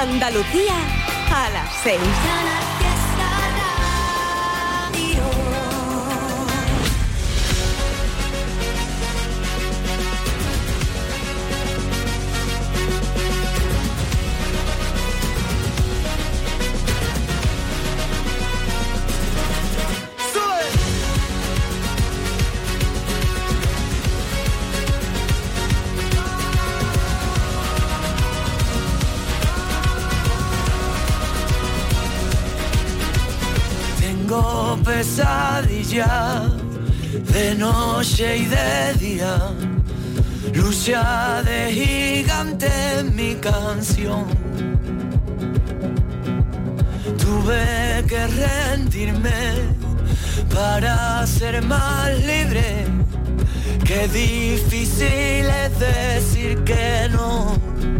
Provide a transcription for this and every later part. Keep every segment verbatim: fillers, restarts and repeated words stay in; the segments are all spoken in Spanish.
Andalucía a las seis. Tengo pesadillas de noche y de día, lucha de gigante en mi canción. Tuve que rendirme para ser más libre, qué difícil es decir que no.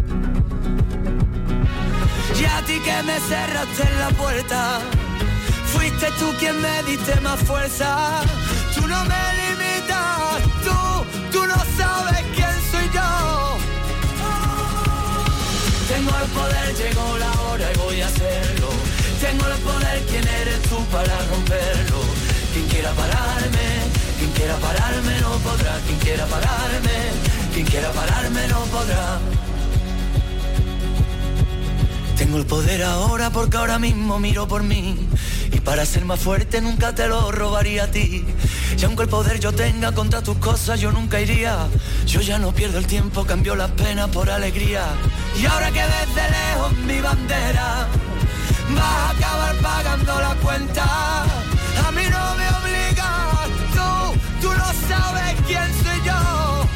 Y a ti que me cerraste la puerta, fuiste tú quien me diste más fuerza. Tú no me limitas, tú, tú no sabes quién soy yo. Tengo el poder, llegó la hora y voy a hacerlo. Tengo el poder, ¿quién eres tú para romperlo? Quien quiera pararme, quien quiera pararme no podrá. Quien quiera pararme, quien quiera pararme no podrá. Tengo el poder ahora porque ahora mismo miro por mí. Y para ser más fuerte nunca te lo robaría a ti. Y aunque el poder yo tenga contra tus cosas, yo nunca iría. Yo ya no pierdo el tiempo, cambio las penas por alegría. Y ahora que desde lejos mi bandera, vas a acabar pagando la cuenta. A mí no me obligas, tú, tú no sabes quién soy yo.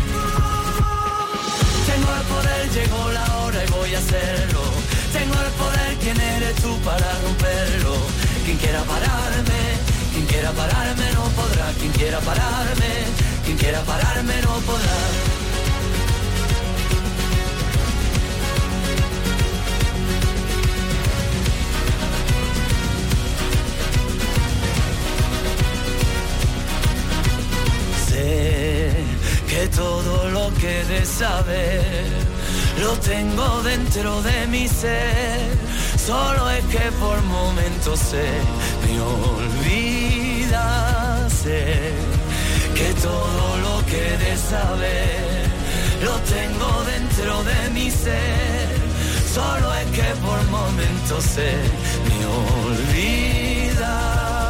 Tengo el poder, llegó la hora y voy a hacerlo. Tengo el poder, ¿quién eres tú para romperlo? Quien quiera pararme, quien quiera pararme no podrá. Quien quiera pararme, quien quiera pararme no podrá. Sé que todo lo que de saber lo tengo dentro de mi ser. Solo es que por momentos se me olvida. Sé que todo lo que de saber lo tengo dentro de mi ser. Solo es que por momentos se me olvida.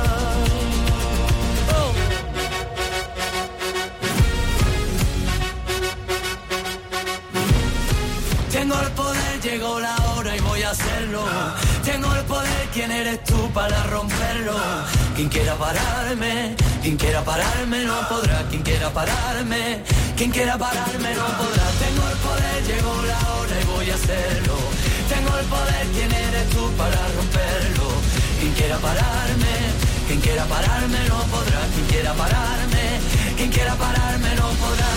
Tengo el poder, llegó la hora y voy a hacerlo. Tengo el poder, ¿quién eres tú para romperlo? Quien quiera pararme, quien quiera pararme no podrá. Quien quiera pararme, quien quiera pararme no podrá. Tengo el poder, llegó la hora y voy a hacerlo. Tengo el poder, ¿quién eres tú para romperlo? Quien quiera pararme, quien quiera pararme no podrá. Quien quiera pararme, quien quiera pararme no podrá.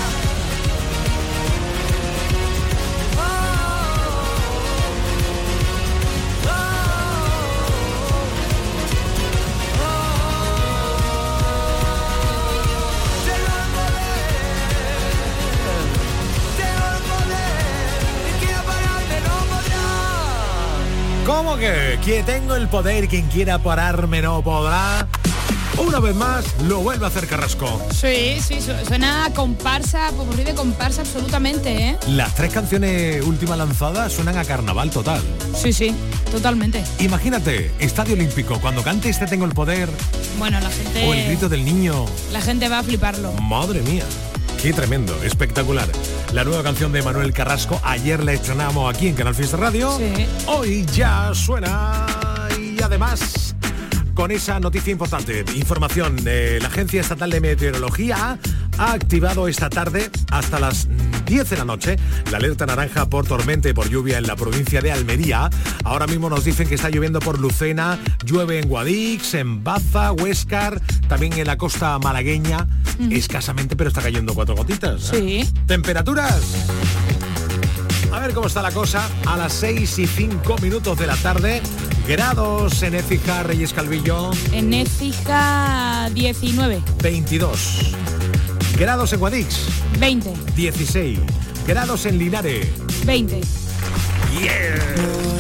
¿Cómo que? Que tengo el poder, quien quiera pararme no podrá. Una vez más, lo vuelve a hacer Carrasco. Sí, sí, suena a comparsa, popurrí de comparsa absolutamente, ¿eh? Las tres canciones últimas lanzadas suenan a carnaval total. Sí, sí, totalmente. Imagínate, Estadio Olímpico, cuando cante este Tengo el poder. Bueno, la gente... O el grito del niño. La gente va a fliparlo. Madre mía. Qué tremendo, espectacular. La nueva canción de Manuel Carrasco, ayer la estrenamos aquí en Canal Fiesta Radio. Sí. Hoy ya suena y además con esa noticia importante, información, eh, la Agencia Estatal de Meteorología ha activado esta tarde hasta las diez de la noche la alerta naranja por tormenta y por lluvia en la provincia de Almería. Ahora mismo nos dicen que está lloviendo por Lucena, llueve en Guadix, en Baza, Huéscar, también en la costa malagueña, mm. escasamente, pero está cayendo cuatro gotitas. Sí. ¿Eh? ¿Temperaturas? A ver cómo está la cosa a las seis y cinco minutos de la tarde. Grados en Écija, Reyes Calvillo. En Écija, diecinueve. veintidós. Grados en Guadix. veinte. dieciséis. Grados en Linares. veinte. Yeah.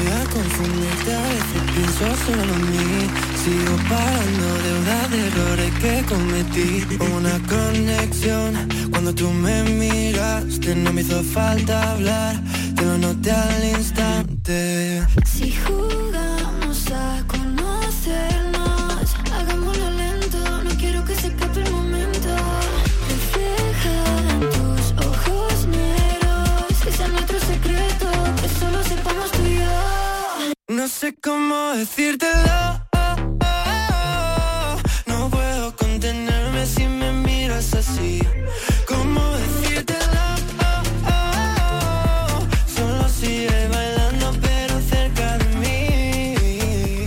confundirte, a veces pienso solo en mí. Sigo pagando deudas de errores que cometí. Una conexión, cuando tú me miraste no me hizo falta hablar, te lo noté al instante. Si jugamos a conocernos, hagámoslo lento, no quiero que se escape el momento. Reflejada en tus ojos negros, que sea nuestro secreto, que solo sepamos tú y yo. No sé cómo decírtelo, no puedo contenerme si me miras así. ¿Cómo decírtelo? Solo sigue bailando pero cerca de mí.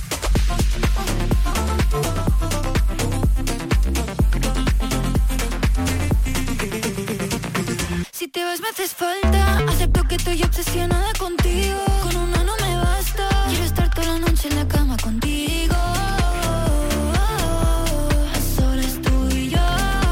Si te vas me haces falta, acepto que estoy obsesionada contigo. Con una no me basta, quiero estar toda la noche en la cama contigo. A solas tú y yo.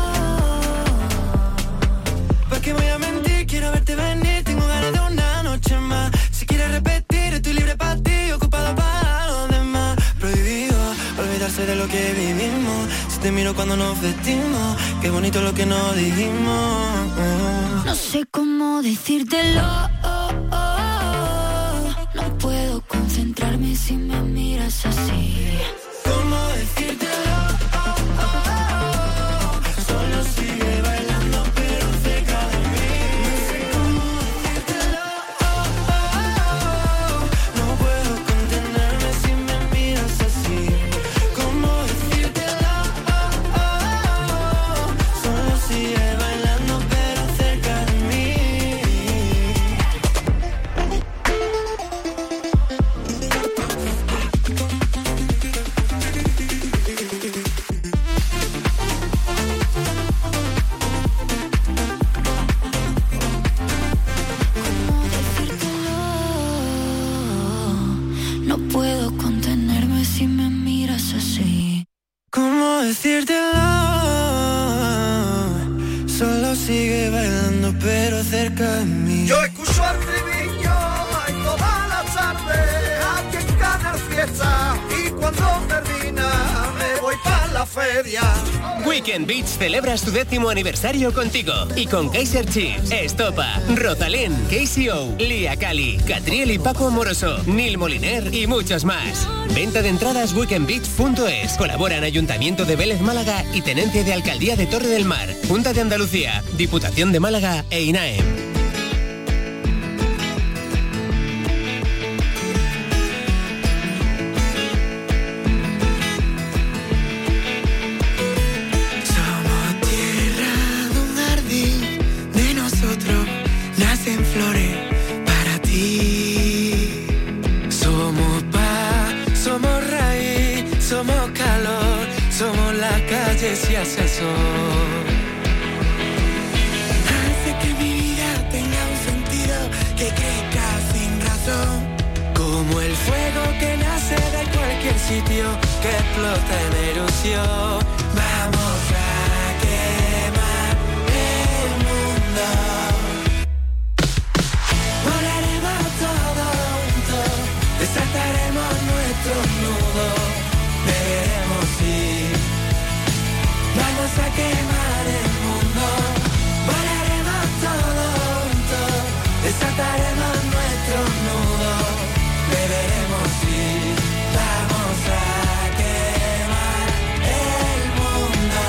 ¿Pa' qué voy a mentir? Quiero verte venir, tengo ganas de una noche más. Si quieres repetir, estoy libre para ti, ocupado para los demás. Prohibido olvidarse de lo que vivimos. Si te miro cuando nos vestimos, qué bonito lo que nos dijimos. No sé cómo decírtelo, oh, oh, oh. No puedo concentrarme si me miras así. ¿Cómo decírtelo? Oh, oh, oh. Solo sigue bailando pero cerca de mí. No sé cómo decírtelo, oh, oh, oh. No puedo contenerme si me miras así. ¿Cómo decírtelo? Oh, oh, oh. Solo sigue bailando pero cerca de mí. No puedo contenerme si me miras así. ¿Cómo decírtelo? Solo sigue bailando pero cerca de mí. Yo escucho al triviño y toda la tarde aquí en Canal Fiesta, y cuando termina me voy para la feria. Weekend Beach celebra su décimo aniversario contigo y con Kaiser Chiefs, Estopa, Rosalén, K C O, Lía Cali, Catriel y Paco Amoroso, Neil Moliner y muchos más. Venta de entradas weekend beach punto es. Colaboran Ayuntamiento de Vélez Málaga y Tenencia de Alcaldía de Torre del Mar, Junta de Andalucía, Diputación de Málaga e INAEM. Nacen flores para ti. Somos paz, somos raíz, somos calor, somos la calle si hace sol. Hace que mi vida tenga un sentido, que crezca sin razón. Como el fuego que nace de cualquier sitio, que explota en erupción. Vamos a quemar el mundo. Desataremos nuestros nudos, beberemos y vamos a quemar el mundo. Volaremos todos juntos, desataremos nuestros nudos, beberemos y vamos a quemar el mundo.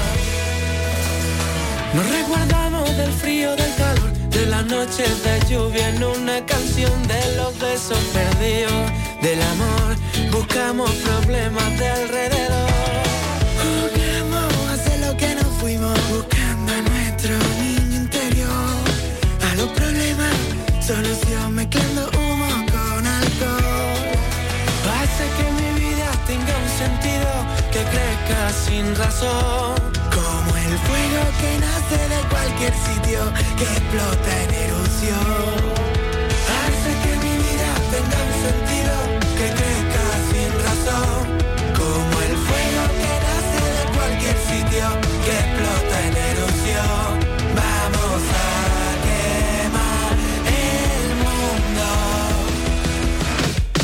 Nos resguardamos del frío, del calor, de las noches de lluvia en una canción, de los besos perdidos, del amor, buscamos problemas de alrededor. Jugamos a hacer lo que no fuimos, buscando a nuestro niño interior. A los problemas, solución mezclando humo con alcohol. Hace que mi vida tenga un sentido, que crezca sin razón. Como el fuego que nace de cualquier sitio, que explota en erupción. Hace que mi vida tenga un sentido, que crezca sin razón. Como el fuego que nace de cualquier sitio, que explota en erupción. Vamos a quemar el mundo.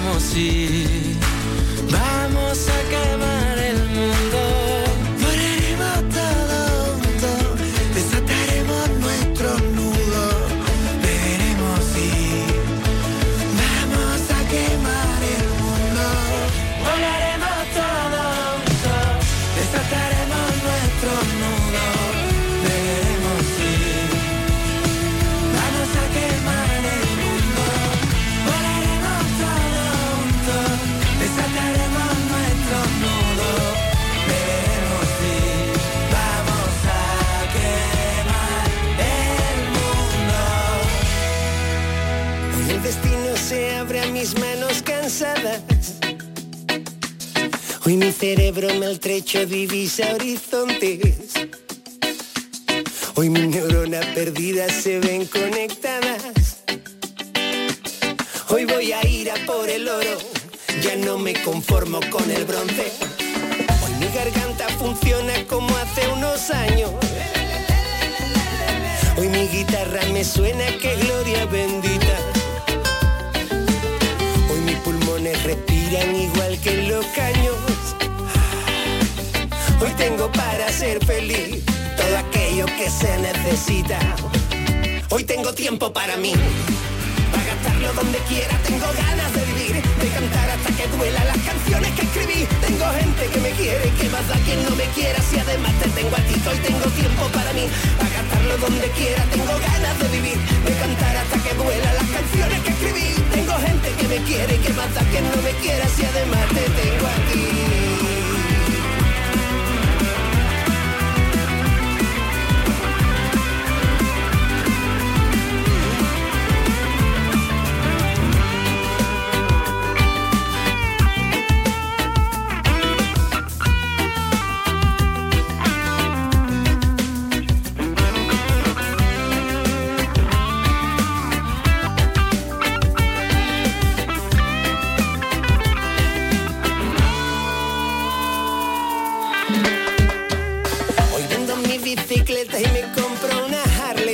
veremos si vamos a quemar el mundo. Moriremos todos juntos, desataremos nuestros nudos. Veremos si vamos a quemar el mundo. Volaremos todos juntos, desataremos nuestros nudos. Veremos si vamos a quemar el mundo. Volaremos todos juntos, desataremos nuestros nudos. Veremos si vamos a quemar el mundo. Hoy el destino se abre a mis manos cansadas. Hoy mi cerebro maltrecho divisa horizontes. Hoy mis neuronas perdidas se ven conectadas. Hoy voy a ir a por el oro, ya no me conformo con el bronce. Hoy mi garganta funciona como hace unos años. Hoy mi guitarra me suena, que gloria bendita. Hoy mis pulmones respiran igual que los caños. Hoy tengo para ser feliz todo aquello que se necesita. Hoy tengo tiempo para mí, para gastarlo donde quiera. Tengo ganas de vivir, de cantar hasta que duela las canciones que escribí. Tengo gente que me quiere, que más da quien no me quiera. Si además te tengo a ti, hoy tengo tiempo para mí, para gastarlo donde quiera. Tengo ganas de vivir, de cantar hasta que duela las canciones que escribí. Tengo gente que me quiere, que más da quien no me quiera. Si además te tengo a ti. Bicicleta y me compro una Harley.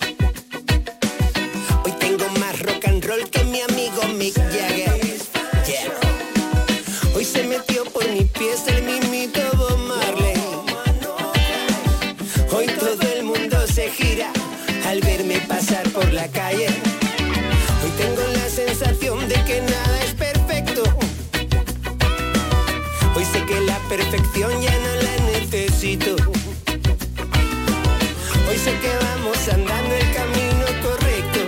Hoy tengo más rock and roll que mi amigo Mick Jagger. Yeah. Hoy se metió por mis pies el mismito Bob Marley. Hoy todo el mundo se gira al verme pasar por la calle. Hoy tengo la sensación de que nada es perfecto. Hoy sé que la perfección ya no la necesito. Hoy sé que vamos andando el camino correcto.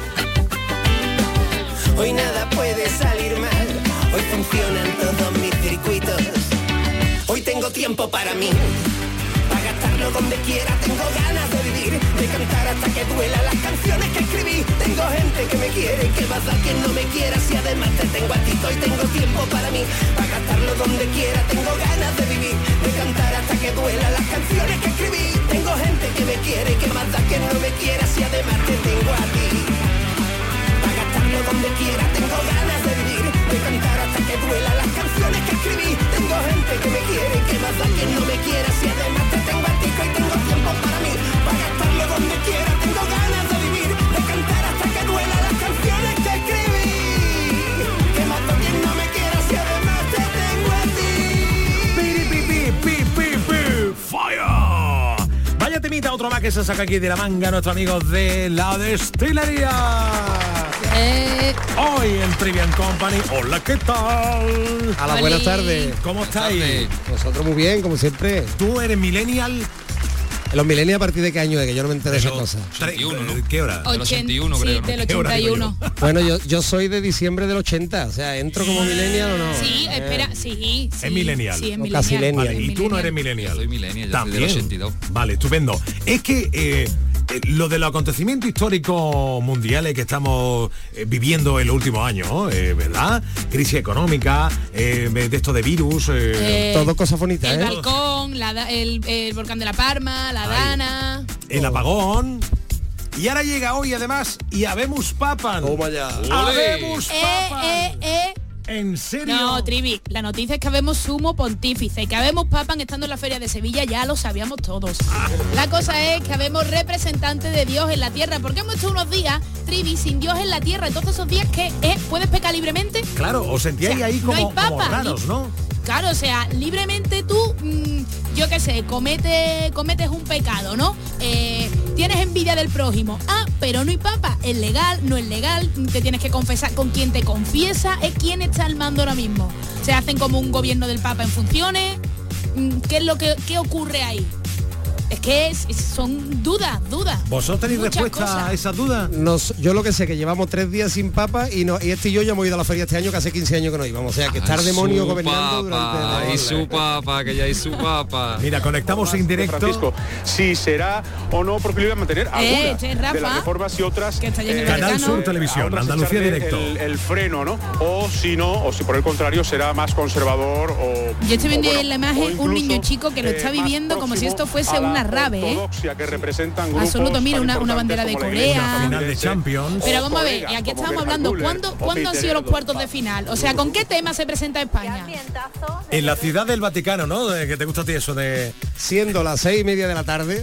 Hoy nada puede salir mal. Hoy funcionan todos mis circuitos. Hoy tengo tiempo para mí, para gastarlo donde quiera. Tengo ganas de vivir, de cantar hasta que duela las canciones que escribí. Tengo gente que me quiere, que más da quien no me quiera. Si además te tengo a ti, hoy tengo tiempo para mí, para gastarlo donde quiera. Tengo ganas de vivir, de cantar hasta que duela las canciones que escribí. Tengo gente que me quiere, que más da quien no me quiera. Si además te tengo a ti, para gastarlo donde quiera. Tengo ganas de vivir, de cantar hasta que duela las canciones que escribí. Tengo gente que me quiere, que más da quien no me quiera. Si además te tengo a ti, hoy tengo tiempo para mí, para gastarlo donde quiera. Tengo ganas de vivir, de cantar hasta que duela las canciones que escribí. Que más da quien no me quiera. Si además te tengo a ti. Pi, pi, pi, pi, pi, pi, fire. Vaya temita, otro más que se saca aquí de la manga nuestro amigo de la destilería. Eh, Hoy en Trivian Company. Hola, ¿qué tal? A las buenas tardes. ¿Cómo estáis? Nosotros muy bien, como siempre. ¿Tú eres millennial? Los millennials, ¿a partir de qué año es? Que yo no me enteré de esas cosas. ochenta y uno, ¿no? ¿Qué hora? Del ochenta y uno, creo. Sí, del ¿Qué hora ochenta y digo uno. yo? Bueno, yo, yo soy de diciembre del ochenta, o sea, ¿entro como millennial o no? Sí, espera, sí, sí. Es millennial. Sí, es O millennial. casi millennial. Vale, y tú no eres millennial. Soy millennial, yo soy También. del ochenta y dos. Vale, estupendo. Es que eh, eh, lo de los acontecimientos históricos mundiales que estamos eh, viviendo en los últimos años, eh, ¿verdad? Crisis económica, eh, de esto de virus. Eh, Eh, Todo cosas bonitas, El ¿eh? balcón, la da- el, el volcán de la Palma, la Dana. el apagón. Y ahora llega hoy además y habemos papan. Toma ya. Habemos Eh, papan. eh, eh. ¿En serio? No, Trivi, la noticia es que habemos sumo pontífice, que habemos papan estando en la Feria de Sevilla, ya lo sabíamos todos. La cosa es que habemos representantes de Dios en la tierra, porque hemos hecho unos días, Trivi, sin Dios en la tierra, entonces esos días que eh, puedes pecar libremente. Claro, os sentíais O sea, ahí como, no hay papa, como raros, ni- ¿no? Claro, o sea, libremente tú, mmm, yo qué sé, comete, cometes un pecado, ¿no? Eh, tienes envidia del prójimo. Ah, pero no hay papa. Es legal, no es legal. Te tienes que confesar con quien te confiesa. Es quien está al mando ahora mismo. Se hacen como un gobierno del papa en funciones. Mm, ¿Qué es lo que qué ocurre ahí? Es que es, es- son dudas, dudas. ¿Vosotros tenéis Muchas respuesta cosas. a esa duda? Nos, yo lo que sé que llevamos tres días sin papa y no y este y yo ya hemos ido a la feria este año que hace quince años que no íbamos. O sea que estar Ay, demonio su gobernando papa, durante ay, su papa, que ya hay su papa. Mira, conectamos en directo. Francisco, si será o no porque lo iba a mantener alguna Eh, che, Rafa, de las reformas y otras que está allí en el eh, Canal Vaticano. Sur Televisión, a otras Andalucía echarle Directo. el, el freno, ¿no? O si no, o si por el contrario será más conservador o Yo estoy viendo o bueno, en la o imagen un incluso, niño chico que lo está eh, más viviendo como si próximo esto fuese a la una rave, ¿eh? ortodoxia que representan grupos Absoluto, mira, tan una- una importantes bandera de como la Corea. Iglesia Final de estadounidense, Champions. Pero o vamos a ver, y colegas aquí como estamos Gerhard hablando, Müller ¿cuándo, o ¿cuándo han Peter sido los Erdo. cuartos de final? O sea, ¿con qué tema se presenta España? En la ciudad del Vaticano, ¿no? De que te gusta a ti eso de... siendo las seis y media de la tarde,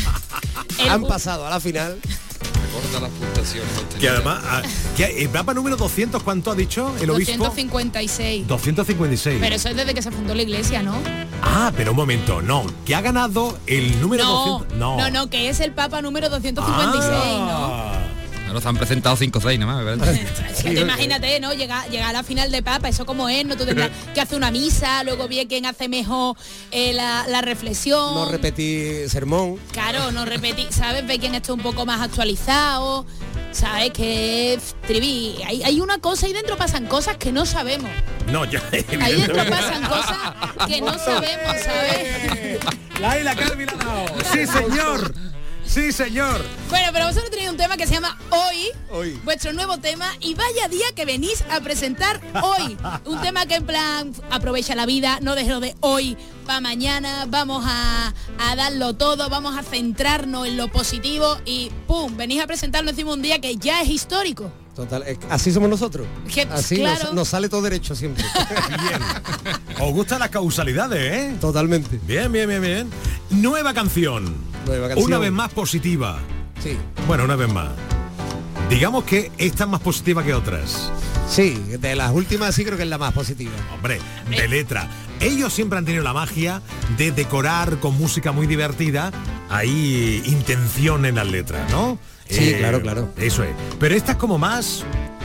El- han pasado a la final. Corta las puntuaciones. Que además, ah, que el Papa número doscientos, ¿cuánto ha dicho el obispo? doscientos cincuenta y seis. doscientos cincuenta y seis. Pero eso es desde que se fundó la iglesia, ¿no? Ah, pero un momento, no. Que ha ganado el número No, doscientos. No, no, no, que es el Papa número doscientos cincuenta y seis, ¿no? Ah. Ahora se han presentado cinco o seis nada más, ¿verdad? Es que te imagínate, ¿no? Llegar llega a la final de Papa, eso como es, no tú tendrás que hacer una misa, luego bien quién hace mejor eh, la, la reflexión. No repetí sermón. Claro, no repetir, ¿sabes? Ve quién está un poco más actualizado, ¿sabes? Que Trivi, hay, hay una cosa ahí dentro, pasan cosas que no sabemos. No, ya. Ahí dentro pasan cosas que no sabemos, ¿sabes? La la Calvi la ha dado. Sí, señor. Sí, señor. Bueno, pero vosotros tenéis un tema que se llama Hoy, Hoy. vuestro nuevo tema, y vaya día que venís a presentar hoy. Un tema que en plan, aprovecha la vida, no dejes lo de hoy para mañana, vamos a, a darlo todo, vamos a centrarnos en lo positivo y ¡pum! Venís a presentarnos encima un día que ya es histórico. Total, es- así somos nosotros. Que, Así claro. nos, nos sale todo derecho siempre. Bien. Os gustan las causalidades, ¿eh? Totalmente. Bien, bien, bien, bien. Nueva canción. Nueva canción. Una vez más positiva. Sí. Bueno, una vez más. Digamos que esta es más positiva que otras. Sí, de las últimas sí creo que es la más positiva. Hombre, de letra. Ellos siempre han tenido la magia de decorar con música muy divertida. Hay intención en las letras, ¿no? Sí, claro, claro. Eso es. Pero esta es como más...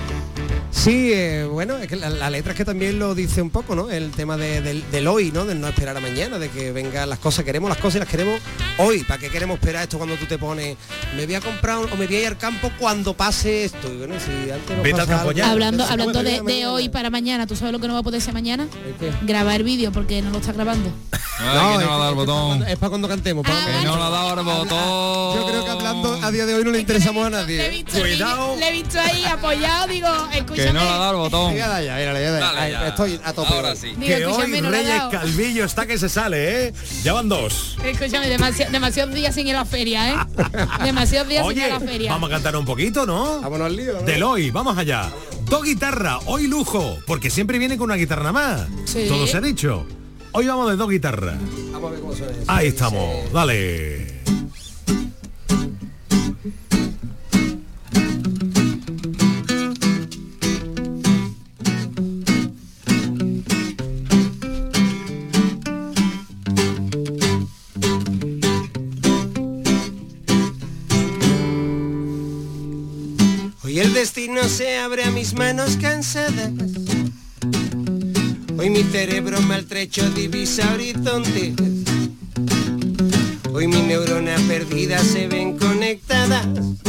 Sí, eh, bueno, es que la, la letra es que también lo dice un poco, ¿no? El tema de- del, del hoy, ¿no? Del no esperar a mañana, de que vengan las cosas, queremos las cosas y las queremos hoy. ¿Para qué queremos esperar esto cuando tú te pones, me voy a comprar un- o me voy a ir al campo cuando pase esto? Y bueno, si antes no Vete al pasa campo algo, ya. Hablando, se hablando puede de, ir de mañana. hoy para mañana, ¿tú sabes lo que no va a poder ser mañana? ¿El qué? Grabar vídeo porque no lo está grabando. Ay, que es no le ha dado el es para botón. cuando- es para cuando cantemos. para Ah, cuando- Que no le ha dado el botón. Yo creo que hablando a día de hoy no le interesamos a Le he nadie. visto, Cuidado. Le he visto ahí apoyado, digo, escúchame. Que no le ha dado el botón. Venga, dale ya, mira, ya, ya, Dale Ay, ya. estoy a tope. Ahora hoy. sí. Digo, Que hoy escúchame, no le ha Reyes dado. Calvillo está que se sale, ¿eh? Ya van dos. Escúchame, demasiado, demasiados días sin ir a la feria, ¿eh? Demasiados días sin ir Oye, a la feria. vamos a cantar un poquito, ¿no? Vámonos al lío, ¿no? Del hoy, vamos allá. Dos guitarras, hoy lujo, porque siempre viene con una guitarra nada más. Sí. Todo se ha dicho. Hoy vamos de dos guitarras. Vamos a ver cómo suena eso. Ahí estamos, dale. Hoy el destino se abre a mis manos cansadas. Hoy mi cerebro maltrecho divisa horizontes. Hoy mis neuronas perdidas se ven conectadas.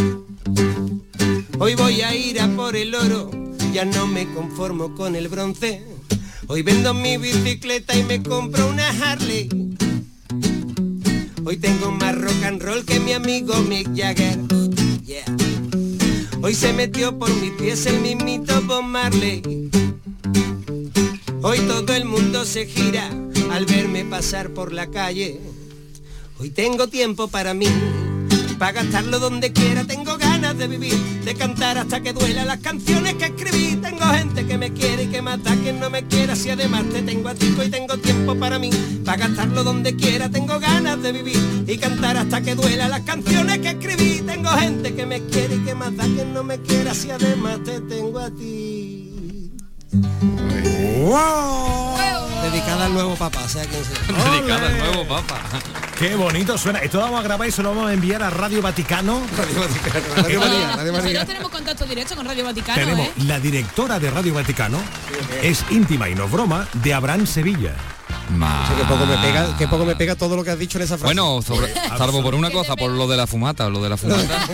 Hoy voy a ir a por el oro, ya no me conformo con el bronce. Hoy vendo mi bicicleta y me compro una Harley. Hoy tengo más rock and roll que mi amigo Mick Jagger. Yeah. Hoy se metió por mis pies el mismito Bob Marley. Hoy todo el mundo se gira al verme pasar por la calle. Hoy tengo tiempo para mí, para gastarlo donde quiera. Tengo ganas ganas de vivir, de cantar hasta que duela las canciones que escribí. Tengo gente que me quiere y que mata quien no me quiera. Si además te tengo a ti y tengo tiempo para mí, para gastarlo donde quiera. Tengo ganas de vivir y cantar hasta que duela las canciones que escribí. Tengo gente que me quiere y que mata quien no me quiera. Si además te tengo a ti. ¡Wow! Dedicada al nuevo papá, sea quien sea. Dedicada al nuevo papa. Qué bonito suena. Esto lo vamos a grabar y se lo vamos a enviar a Radio Vaticano. Radio Vaticano, Radio María, Radio María. Nosotros tenemos contacto directo con Radio Vaticano, Tenemos ¿eh? la directora de Radio Vaticano, es íntima y no broma, de Abraham Sevilla. Ma... O sea, que poco me pega, que poco me pega todo lo que has dicho en esa frase. Bueno, sobre, salvo por una cosa, por lo de la fumata, lo de la fumata.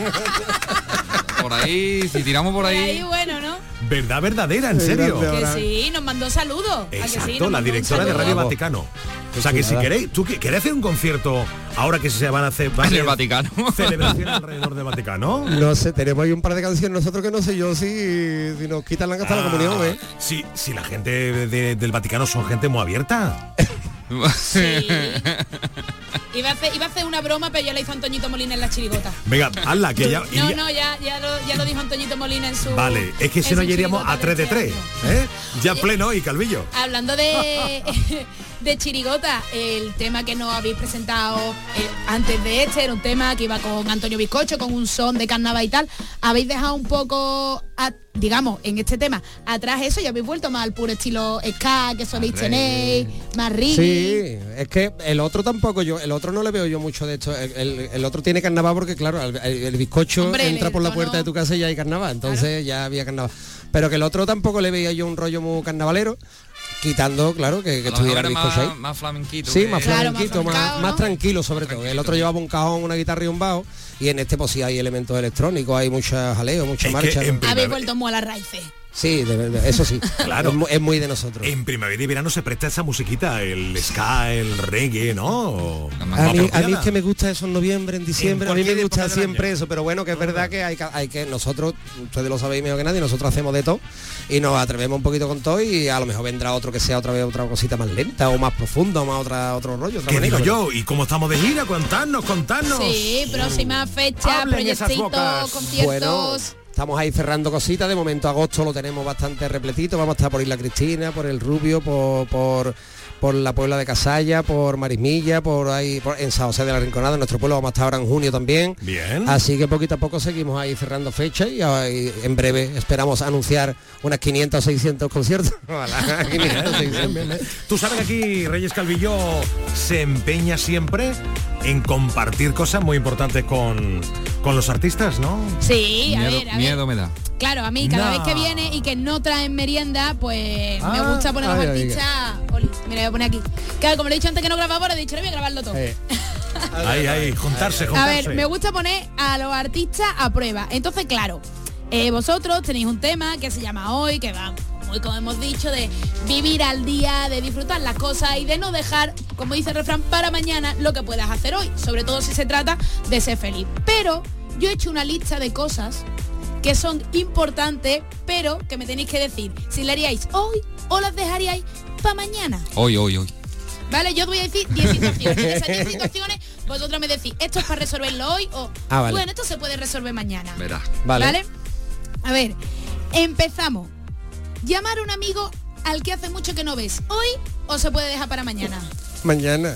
Por ahí, si tiramos por Por ahí. ahí, bueno, ¿no? Verdad verdadera, en serio. Que sí, nos mandó saludos. ¿A que sí? Exacto, Nos la mandó directora un de Radio saludo. Vaticano. O sea que si queréis, tú que- querés hacer un concierto ahora que se van a hacer van a En el hacer Vaticano. celebración alrededor del Vaticano. No sé, tenemos ahí un par de canciones nosotros que no sé yo si, si nos quitan la hasta la comunión, ¿eh? Sí, si la gente de- del Vaticano son gente muy abierta. Sí. Iba a, hacer, iba a hacer una broma, pero ya la hizo Antoñito Molina en la chirigota. Venga, hazla, que ya... y No, ya- no, ya, ya, lo, ya lo dijo Antoñito Molina en su... Vale, es que en si no su iríamos chirigota a tres de este tres, año. ¿eh? Ya pleno y Calvillo. Hablando de, de chirigota, el tema que nos habéis presentado eh, antes de este era un tema que iba con Antonio Bizcocho, con un son de carnaval y tal. Habéis dejado un poco, a- digamos, en este tema atrás eso y habéis vuelto más al puro estilo ska que soléis tener, más reggae. Sí, es que el otro tampoco yo, el otro no le veo yo mucho de esto. El, el- el otro tiene carnaval porque claro, el, el- el bizcocho Hombre, entra el por la tono- puerta de tu casa y ya hay carnaval, entonces ya había carnaval. Pero que el otro tampoco le veía yo un rollo muy carnavalero, quitando, claro, que, que A lo estuviera el mejor bizcocho era ahí. más, más flamenquito. Sí, que- más Claro, flamenquito, más más, flamencao, más ¿no? tranquilo sobre todo. El otro llevaba un cajón, una guitarra y un bajo, y en este pues sí hay elementos electrónicos, hay mucha jaleo, mucha Es que marcha. en ¿no? Habéis vuelto muy a las raíces. Sí, de verdad, eso sí. Claro. Es, mu- es muy de nosotros. En primavera y verano se presta esa musiquita, el ska, el reggae, ¿no? A Más mí, a mí apropiada. es que me gusta eso en noviembre, en diciembre, En a mí me cualquier gusta época del siempre año. eso, pero bueno, que es verdad que hay, que hay que nosotros, ustedes lo sabéis mejor que nadie, nosotros hacemos de todo y nos atrevemos un poquito con todo y a lo mejor vendrá otro que sea otra vez otra cosita más lenta o más profunda o más otra otro rollo, otra ¿Qué manera, digo pero- yo? ¿Y cómo estamos de gira? Contarnos, contarnos. Sí, próximas fechas, Hablen esas proyectitos, bocas. conciertos. Bueno, estamos ahí cerrando cositas, de momento agosto lo tenemos bastante repletito, vamos a estar por Isla Cristina, por el Rubio, por, por, por la Puebla de Casalla, por Marismilla, por ahí, por, en San José de la Rinconada, en nuestro pueblo vamos a estar ahora en junio también. Bien. Así que poquito a poco seguimos ahí cerrando fechas y, ahí en breve esperamos anunciar unas quinientos o seiscientos conciertos. Ojalá, quinientos, seiscientos. Bien, bien, bien. Tú sabes que aquí Reyes Calvillo se empeña siempre en compartir cosas muy importantes con, con los artistas, ¿no? Sí, a miedo, ver, a ver. miedo me da. Claro, a mí cada No. vez que viene y que no traen merienda, pues me Ah, gusta poner a los ay, ay, artistas. Oli, mira, voy a poner aquí. Claro, como le he dicho antes que no grababa, ahora he dicho, no voy a grabarlo todo. Eh, Ahí, ahí, juntarse, A juntarse. ver, me gusta poner a los artistas a prueba. Entonces, claro, eh, vosotros tenéis un tema que se llama Hoy, que va muy, como hemos dicho, de vivir al día, de disfrutar las cosas y de no dejar, como dice el refrán, para mañana lo que puedas hacer hoy, sobre todo si se trata de ser feliz. Pero yo he hecho una lista de cosas que son importantes, pero que me tenéis que decir si la haríais hoy o las dejaríais para mañana. Hoy, hoy, hoy. Vale, yo os voy a decir diez situaciones. De esas diez situaciones, vosotros me decís, esto es para resolverlo hoy o, Ah, vale. bueno, esto se puede resolver mañana. Verás. vale. ¿Vale? A ver, empezamos. Llamar a un amigo al que hace mucho que no ves, hoy o se puede dejar para mañana. Mañana.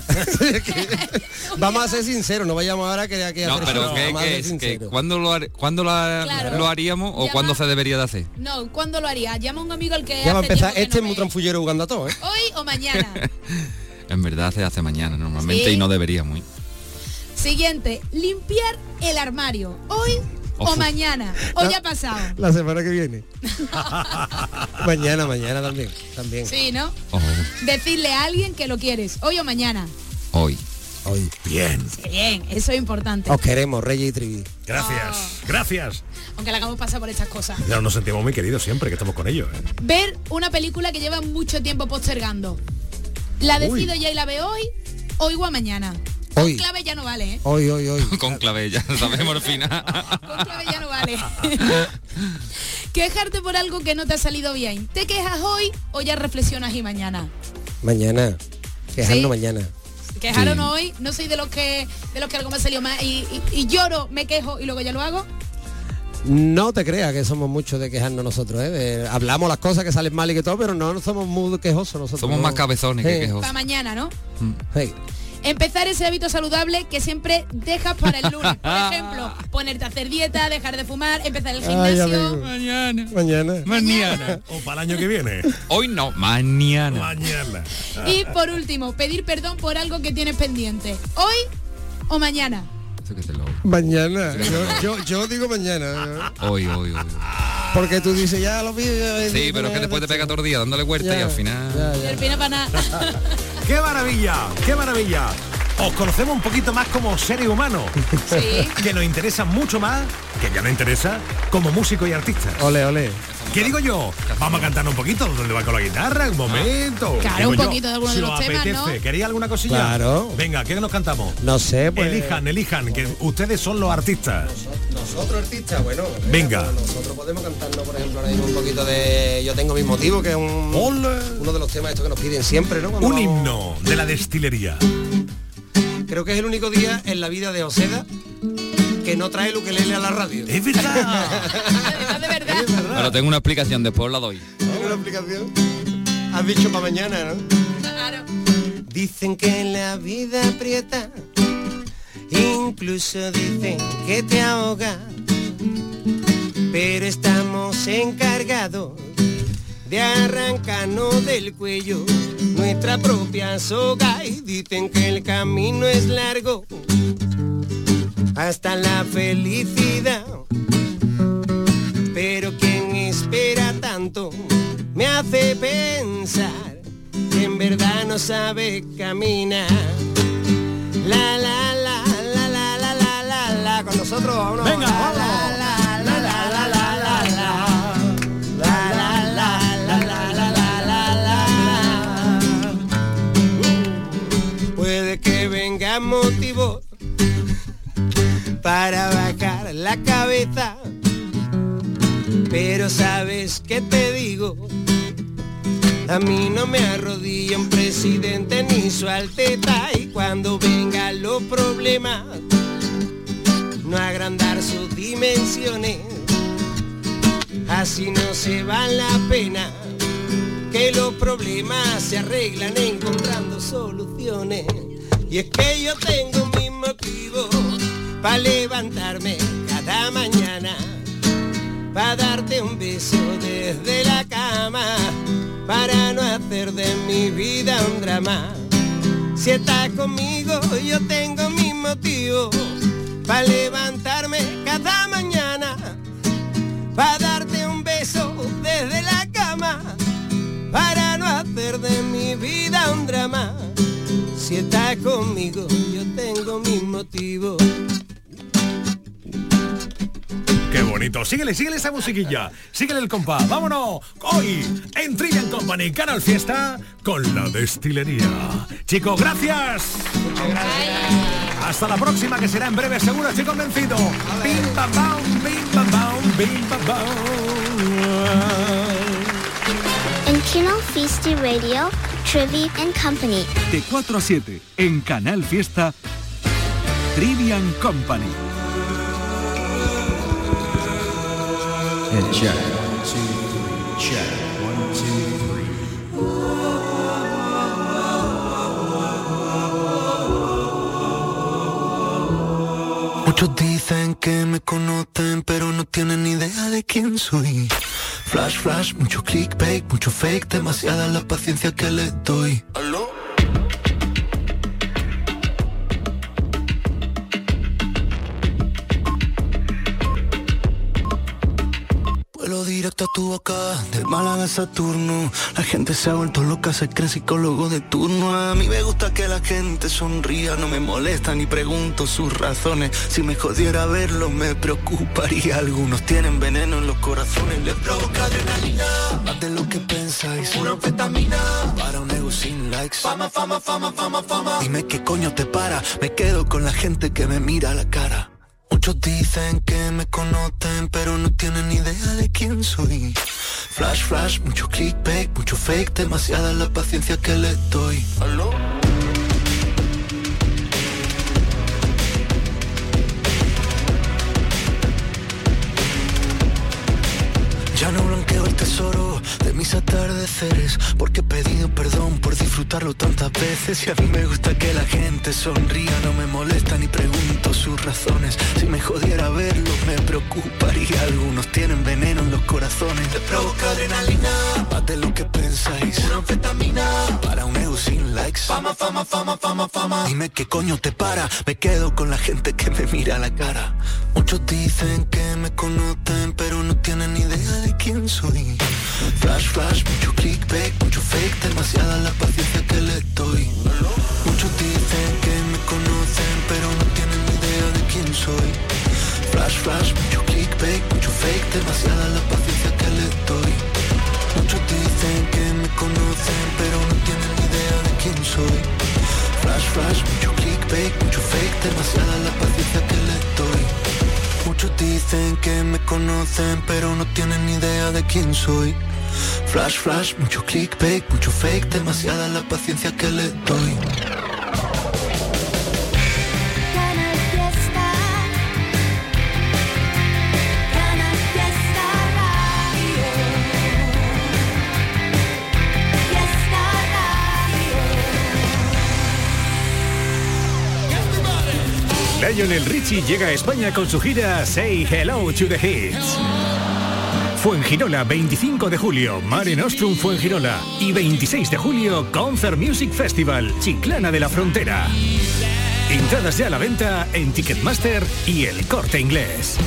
Vamos a ser sinceros, no vayamos ahora a que que No, hacer pero eso, ¿qué, vamos a qué ser es? ¿Que sinceros. ¿Cuándo, lo, har- ¿cuándo lo, ha- Claro. lo haríamos o Llama- cuándo se debería de hacer? No, ¿cuándo lo haría? Llama a un amigo al que Ya va a hace empezar, tiempo que este es no muy ves. transfullero jugando a todo, ¿eh? Hoy o mañana. En verdad se hace mañana normalmente Sí. y no deberíamos. Siguiente, limpiar el armario. Hoy o Ojo. mañana. O La- ya ha pasado. La semana que viene. mañana, mañana también. También. Sí, ¿no? Ojo, Decirle a alguien que lo quieres, hoy o mañana. hoy. Hoy. Bien. Qué bien, eso es importante. Os queremos, Reyes y Trivi. Gracias, Oh. gracias. Aunque le hagamos pasar por estas cosas. Ya nos sentimos muy queridos siempre que estamos con ellos. ¿eh? Ver una película que lleva mucho tiempo postergando. La Uy. decido ya y la veo hoy, o igual mañana. Hoy. Con clave ya no vale, ¿eh? Hoy, hoy, hoy. Con clave ya sabemos el final. Con clave ya no vale. Quejarte por algo que no te ha salido bien. ¿Te quejas hoy o ya reflexionas y mañana? Mañana. Quejarnos ¿Sí? mañana. Quejaron Sí. hoy, no soy de los que de los que algo me salió mal y, y- y lloro, me quejo y luego ya lo hago. No te creas que somos muchos de quejarnos nosotros, ¿eh? De- hablamos las cosas que salen mal y que todo, pero no, no somos muy quejosos nosotros. Somos no. más cabezones que Sí. quejosos. Para mañana, ¿no? Sí. Empezar ese hábito saludable que siempre dejas para el lunes. Por ejemplo, ponerte a hacer dieta, dejar de fumar, empezar el Ay, gimnasio. amigo. Mañana. Mañana. Mañana. O para el año que viene. Hoy no, mañana. Mañana. Y por último, pedir perdón por algo que tienes pendiente. Hoy o mañana. Eso que te lo- Mañana. Yo, yo, yo digo mañana. Hoy, hoy, hoy. Porque tú dices, ya lo vi. ya- Sí, pero es que después te pega todo el día dándole vuelta Ya, y al final... ya, Y ya. al final para nada. ¡Qué maravilla! ¡Qué maravilla! Os conocemos un poquito más como seres humanos, Sí. que nos interesa mucho más, que ya nos interesa, como músicos y artistas. Ole, ole. ¿Qué digo yo? Vamos a cantar un poquito, ¿dónde va con la guitarra? Un momento. Claro, Digo un yo, poquito de alguno si de os los temas, apetece. ¿no? ¿Queréis alguna cosilla? Claro. Venga, ¿qué nos cantamos? No sé, pues. Elijan, elijan, que ustedes son los artistas. Nosotros artistas, bueno. Venga. pues nosotros podemos cantarnos, por ejemplo, ahora mismo un poquito de Yo tengo mis motivos, que es un, Ole. uno de los temas estos que nos piden siempre, ¿no? Cuando Un vamos- himno de la destilería. Creo que es el único día en la vida de Oseda que no trae el ukelele a la radio. Es verdad. De verdad. Pero tengo una explicación, después os la doy. ¿Tiene una explicación? Has dicho para mañana, ¿no? Claro. Dicen que en la vida aprieta, incluso dicen que te ahoga, pero estamos encargados de arrancarnos del cuello nuestra propia soga y dicen que el camino es largo hasta la felicidad, pero quien espera tanto me hace pensar que en verdad no sabe caminar. La la la la la la la la la con nosotros, vámonos. Venga, La, vamos. la, la, la, la, la, la, la, la. La, la, la, la, la, la, la, la, la. Puede que venga motivo para bajar la cabeza, pero sabes que te digo, a mí no me arrodilla un presidente ni su alteta, y cuando vengan los problemas no agrandar sus dimensiones, así no se vale la pena, que los problemas se arreglan encontrando soluciones. Y es que yo tengo mis motivos para levantarme cada mañana, para darte un beso desde la cama, para no hacer de mi vida un drama. Si estás conmigo yo tengo mis motivos para levantarme cada mañana, para darte un beso desde la cama, para no hacer de mi vida un drama. Si estás conmigo yo tengo mis motivos. Qué bonito. Síguele, síguele esa musiquilla. Síguele el compás. Vámonos. Hoy en Trivian Company, Canal Fiesta, con la destilería. Chicos, gracias. Hasta la próxima, que será en breve, seguro, estoy convencido. Bim, bam, bam, bim, bam, bam, bim, bam, bam. En Canal Fiesta Radio, Trivian and Company. De cuatro a siete, en Canal Fiesta, Trivian Company. Check. Two, check. One, two, three. Muchos dicen que me conocen, pero no tienen ni idea de quién soy. Flash, flash, mucho clickbait, mucho fake, demasiada la paciencia que les doy. ¿Aló? Vuelo directo a tu boca, de Málaga a Saturno. La gente se ha vuelto loca, se cree psicólogo de turno. A mí me gusta que la gente sonría, no me molesta ni pregunto sus razones. Si me jodiera verlo me preocuparía. Algunos tienen veneno en los corazones, les provoca adrenalina, más de lo que pensáis. Una anfetamina para un ego sin likes. Fama, fama, fama, fama, fama. Dime qué coño te para, me quedo con la gente que me mira a la cara. Muchos dicen que me conocen, pero no tienen ni idea de quién soy. Flash, flash, mucho clickbait, mucho fake, demasiada la paciencia que les doy. ¿Aló? mis atardeceres, porque he pedido perdón por disfrutarlo tantas veces. Y a mí me gusta que la gente sonría, no me molesta ni pregunto sus razones. Si me jodiera verlo me preocuparía. Algunos tienen veneno en los corazones. Les provoca adrenalina, más de lo que pensáis. Una anfetamina, para un ego sin likes. Fama, fama, fama, fama, fama. Dime qué coño te para, me quedo con la gente que me mira a la cara. Muchos dicen que me conocen, pero no tienen ni idea de quién soy. Flash, flash, mucho clickbait, mucho fake, demasiada la paciencia que le doy. Muchos dicen que me conocen, pero no tienen ni idea de quién soy. Flash, flash, mucho clickbait, mucho fake, demasiada la paciencia que le doy. Muchos dicen que me conocen, pero no tienen ni idea de quién soy. Flash, flash, mucho clickbait, mucho fake, demasiada la paciencia que le doy. Muchos dicen que me conocen, pero no tienen ni idea de quién soy. Flash, flash, mucho clickbait, mucho fake, demasiada la paciencia que le doy. Lionel Richie llega a España con su gira Say Hello to the Hits. Fuengirola, veinticinco de julio, Mare Nostrum Fuengirola. Y veintiséis de julio, Concert Music Festival, Chiclana de la Frontera. Entradas ya a la venta en Ticketmaster y El Corte Inglés.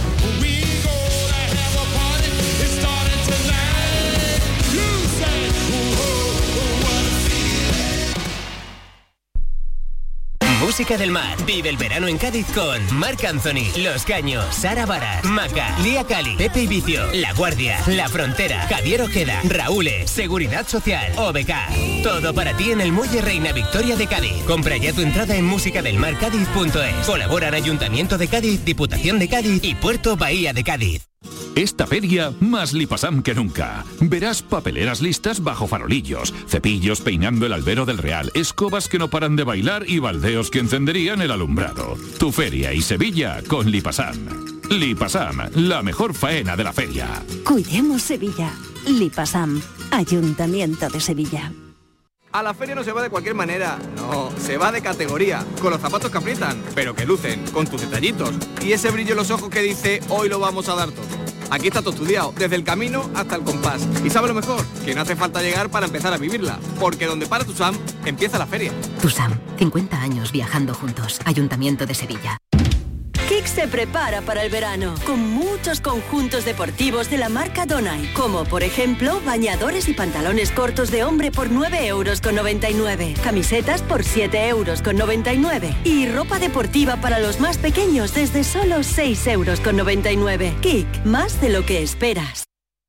Música del mar. Vive el verano en Cádiz con Marc Anthony, Los Caños, Sara Varas, Maca, Lía Cali, Pepe Ibicio, La Guardia, La Frontera, Javier Ojeda, Raúles, Seguridad Social, O B K. Todo para ti en el Muelle Reina Victoria de Cádiz. Compra ya tu entrada en musicadelmarcádiz punto es. Colaboran Ayuntamiento de Cádiz, Diputación de Cádiz y Puerto Bahía de Cádiz. Esta feria, más Lipasam que nunca. Verás papeleras listas bajo farolillos, cepillos peinando el albero del Real, escobas que no paran de bailar y baldeos que encenderían el alumbrado. Tu feria y Sevilla con Lipasam. Lipasam, la mejor faena de la feria. Cuidemos Sevilla. Lipasam, Ayuntamiento de Sevilla. A la feria no se va de cualquier manera, no, se va de categoría, con los zapatos que aprietan, pero que lucen, con tus detallitos, y ese brillo en los ojos que dice, hoy lo vamos a dar todo. Aquí está todo estudiado, desde el camino hasta el compás. Y ¿sabe lo mejor? Que no hace falta llegar para empezar a vivirla, porque donde para Tusam, empieza la feria. Tusam, cincuenta años viajando juntos, Ayuntamiento de Sevilla. Kik se prepara para el verano, con muchos conjuntos deportivos de la marca Donai, como por ejemplo, bañadores y pantalones cortos de hombre por nueve euros con noventa y nueve, camisetas por siete euros con noventa y nueve y ropa deportiva para los más pequeños desde solo seis euros con noventa y nueve. Kik, más de lo que esperas.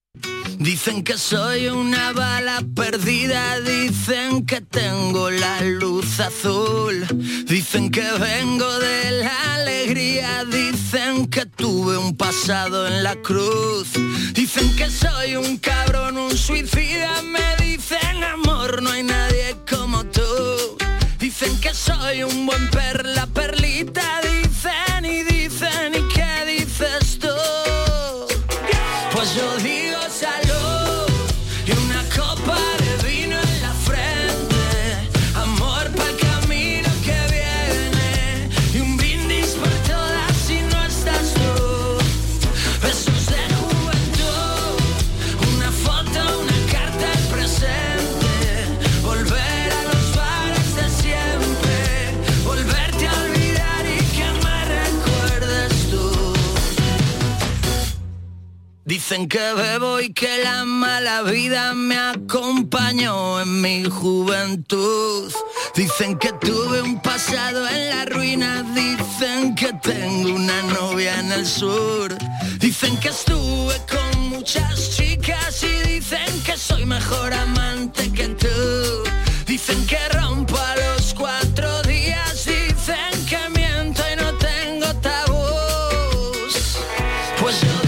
Dicen que soy una bala perdida, dicen que tengo la luz azul, dicen que vengo de la alegría, dicen que tuve un pasado en la cruz, dicen que soy un cabrón, un suicida, me dicen amor, no hay nadie como tú, dicen que soy un buen perla, perlita, dicen y dicen y qué dices tú, pues yo digo salud y una copa de vino en la frente, amor para el camino que viene y un brindis por todas si no estás tú, besos de juventud, una foto, una carta al presente, volver a los bares de siempre, volverte a olvidar y que me recuerdes tú. Dicen que bebo y que la mala vida me acompañó en mi juventud. Dicen que tuve un pasado en la ruina. Dicen que tengo una novia en el sur. Dicen que estuve con muchas chicas y dicen que soy mejor amante que tú. Dicen que rompo a los cuatro días. Dicen que miento y no tengo tabús. Pues yo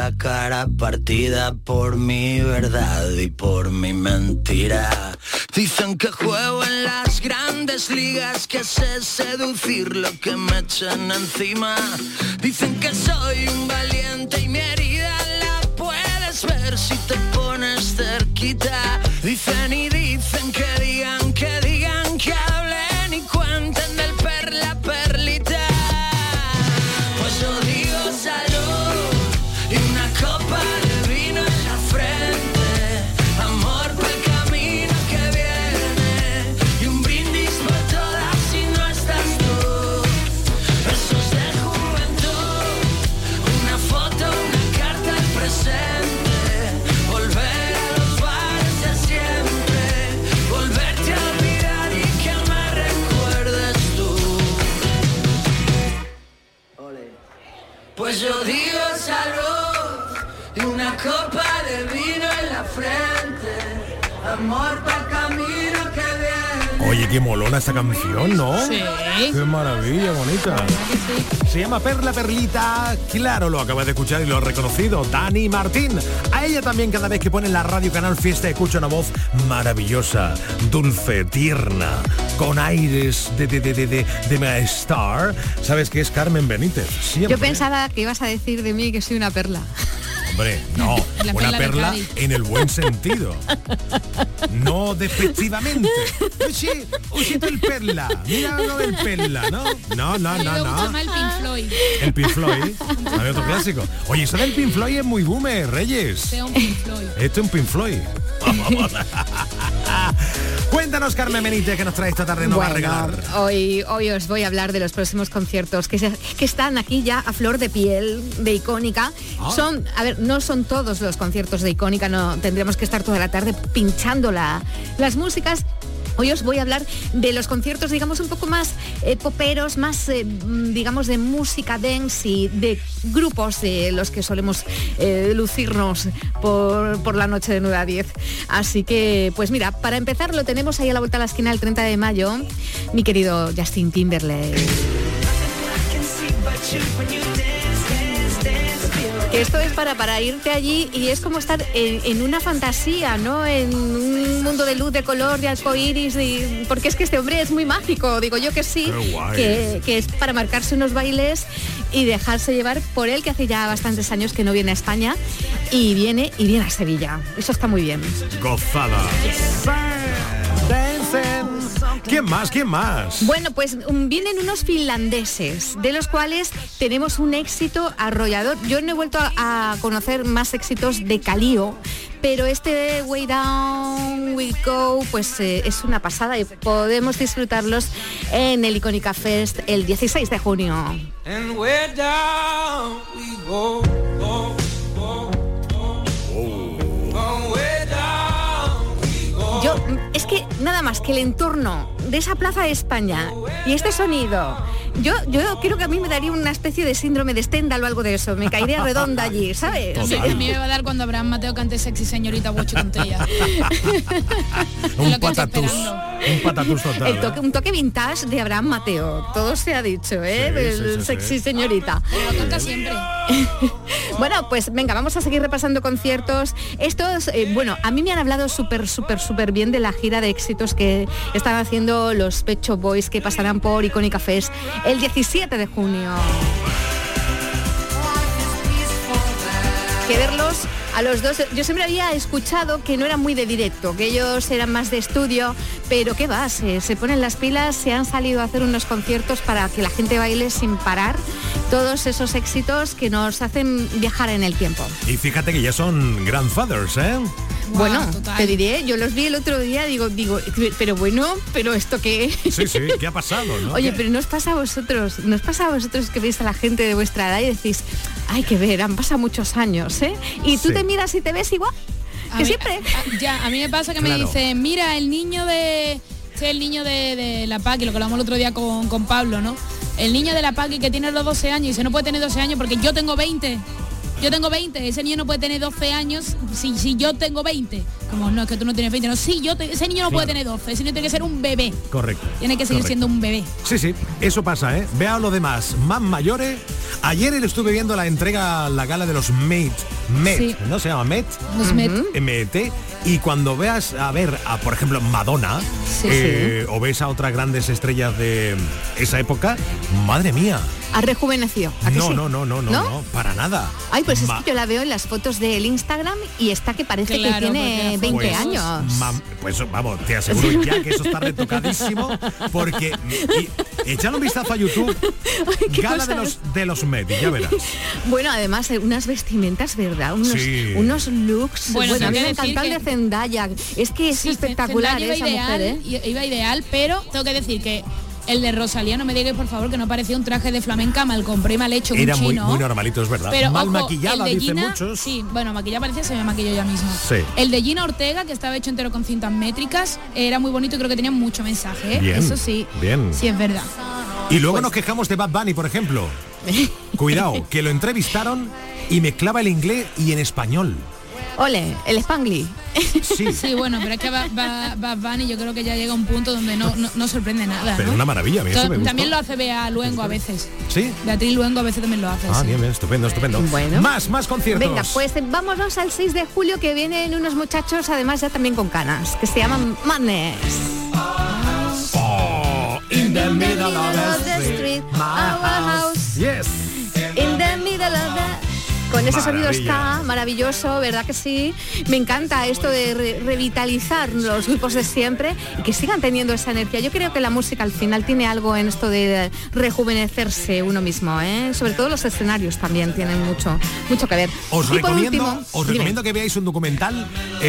la cara partida por mi verdad y por mi mentira. Dicen que juego en las grandes ligas, que sé seducir lo que me echan encima. Dicen que soy un valiente y mi herida la puedes ver si te pones cerquita. Dicen y dicen que digan, que digan, que hablen y cuenten del perla perlita. Pues yo digo salud y una copa de vino en la frente, amor para el camino que viene y un brindis por todas si no estás tú. Besos de juventud, una foto, una carta al presente, volver a los bares de siempre, volverte a olvidar y que me recuerdes tú. Pues yo digo salud y una copa de vino en la frente, amor para el camino que viene. Oye, qué molona esta canción, ¿no? Sí. Qué maravilla, bonita. Se llama Perla Perlita, claro, lo acabas de escuchar y lo has reconocido, Dani Martín. A ella también cada vez que pone en la radio Canal Fiesta escucha una voz maravillosa, dulce, tierna, con aires de de de de de, de My Star. ¿Sabes qué es Carmen Benítez? Siempre. Yo pensaba que ibas a decir de mí que soy una perla. Hombre, no, La una perla de perla Cádiz. en el buen sentido. No despectivamente. Oye, oye, el perla. Mira lo del perla, ¿no? No, no, A mí me no, gusta no. más el Pink Floyd. El Pink Floyd. A ver, otro clásico. Oye, eso del Pink Floyd es muy boomer, Reyes. Este es un Pink Floyd. Esto es un Pink Floyd. Vamos. Cuéntanos, Carmen Benítez, que nos trae esta tarde, nos va a regalar. Hoy, hoy os voy a hablar de los próximos conciertos que, se- que están aquí ya a flor de piel de Icónica. Ah. Son, a ver, no son todos los conciertos de Icónica, no tendremos que estar toda la tarde pinchando la- las músicas. Hoy os voy a hablar de los conciertos, digamos, un poco más eh, poperos, más, eh, mm, digamos, de música dance y de grupos de los que solemos eh, lucirnos por, por la noche de nueve a diez. Así que, pues mira, para empezar lo tenemos ahí a la vuelta a la esquina el treinta de mayo, mi querido Justin Timberlake. Que esto es para, para irte allí y es como estar en, en una fantasía, ¿no? En un mundo de luz, de color, de arcoíris, y- porque es que este hombre es muy mágico, digo yo que sí, Qué guay. que, que es para marcarse unos bailes y dejarse llevar por él, que hace ya bastantes años que no viene a España y viene y viene a Sevilla. Eso está muy bien. Gozada. Dancing. ¿Quién más? ¿Quién más? Bueno, pues um, vienen unos finlandeses, de los cuales tenemos un éxito arrollador. Yo no he vuelto a, a conocer más éxitos de Calío, pero este Way Down We Go, pues eh, es una pasada y podemos disfrutarlos en el Icónica Fest el dieciséis de junio. And way down we go, go, go, go. Oh, way down we go. Yo, mm, es que nada más que el entorno de esa plaza de España y este sonido, yo, yo creo que a mí me daría una especie de síndrome de Stendhal o algo de eso, me caería redonda allí, ¿sabes? Sí, a mí me va a dar cuando Abraham Mateo cante Sexy Señorita Guacho con Tella. Un patatús. Un patatús total. El toque, un toque vintage de Abraham Mateo, todo se ha dicho, ¿eh? Sí, Del sí, sí, sexy sí. señorita. Lo canta siempre. Bueno, pues venga, vamos a seguir repasando conciertos. Estos, eh, bueno, a mí me han hablado súper, súper, súper bien de la gira de éxitos que están haciendo los Pet Shop Boys, que pasarán por Icónica Fest el diecisiete de junio. Que verlos a los dos, yo siempre había escuchado que no eran muy de directo, que ellos eran más de estudio, pero qué va, se, se ponen las pilas, se han salido a hacer unos conciertos para que la gente baile sin parar todos esos éxitos que nos hacen viajar en el tiempo. Y fíjate que ya son grandfathers, ¿eh? Bueno, total. te diré, yo los vi el otro día, digo, digo, pero bueno, pero esto qué. Sí, sí, ¿qué ha pasado, no? Oye, ¿Qué? pero ¿no os pasa a vosotros, no os pasa a vosotros que veis a la gente de vuestra edad y decís, hay que ver, han pasado muchos años, ¿eh? Y tú Sí. te miras y te ves igual A que mí- siempre. a- ya, a mí me pasa que me Claro. dicen, mira, el niño de... Este es el niño de, de la Paqui, lo que hablamos el otro día con, con Pablo, ¿no? El niño de la Paqui que tiene los doce años y dice, no puede tener doce años porque yo tengo veinte. Yo tengo veinte, ese niño no puede tener doce años si, si yo tengo veinte. Como, no, es que tú no tienes veinte. No, sí, yo te- ese niño no puede Claro. tener doce, ese niño tiene que ser un bebé. Correcto. Tiene que seguir Correcto. siendo un bebé. Sí, sí, eso pasa, ¿eh? Ve a los demás más mayores Ayer estuve viendo la entrega, la gala de los Met, Met, Sí. ¿no se llama Met? Los Met. M E T, y cuando veas a ver a, por ejemplo, Madonna, Sí, eh, o ves a otras grandes estrellas de esa época, madre mía. Ha rejuvenecido. ¿A que No, sí? no, no, no, no, ¿No? no, para nada. Ay, pues Ma- es que yo la veo en las fotos del Instagram y está que parece Claro, que tiene porque la veinte Pues, años. ma- pues vamos, te aseguro ya que eso está retocadísimo, porque y, echad un vistazo a YouTube, qué gala de cosas. los de los Met, y ya verás. Bueno, además, eh, unas vestimentas, ¿verdad? Unos, Sí. unos looks. Bueno, Bueno, a mí tengo me que decir encanta el de que- Zendaya. Es que es Sí, espectacular Zendaya esa iba mujer, ideal, ¿eh? i- Iba ideal, pero tengo que decir que el de Rosalía, no me digáis por favor que no parecía un traje de flamenca mal compré, mal hecho, Era un muy, chino. muy normalito, es verdad. Pero Mal ojo, maquillada, el de dicen Gina, muchos. Sí, bueno, maquillada parecía, se me maquilló ya mismo. Sí. El de Gina Ortega, que estaba hecho entero con cintas métricas, era muy bonito y creo que tenía mucho mensaje, ¿eh? Bien, Eso sí, bien. sí es verdad. Y luego nos quejamos de Bad Bunny, por ejemplo. Cuidado, que lo entrevistaron y mezclaba el inglés y en español. Ole, el Spangly. Sí. Sí, bueno, pero es que Bad Ba, Ba- Bad Bunny yo creo que ya llega a un punto donde no, no, no sorprende nada, Pero ¿no? una maravilla, a mí eso To- me gustó. También lo hace Bea Luengo a veces. ¿Sí? Beatriz Luengo a veces también lo hace. Ah, sí. bien, bien, estupendo, estupendo. Bueno. Más, más conciertos. Venga, pues eh, vámonos al seis de julio, que vienen unos muchachos, además ya también con canas, que se llaman Madness. Oh, in the middle of the street, my house. Yes. In the middle of the... Con ese sonido Maravilla. está maravilloso, ¿verdad que sí? Me encanta esto de re- revitalizar los grupos de siempre y que sigan teniendo esa energía. Yo creo que la música al final tiene algo en esto de rejuvenecerse uno mismo, ¿eh? Sobre todo los escenarios también tienen mucho, mucho que ver. Os Y por recomiendo, último, os dime. recomiendo que veáis un documental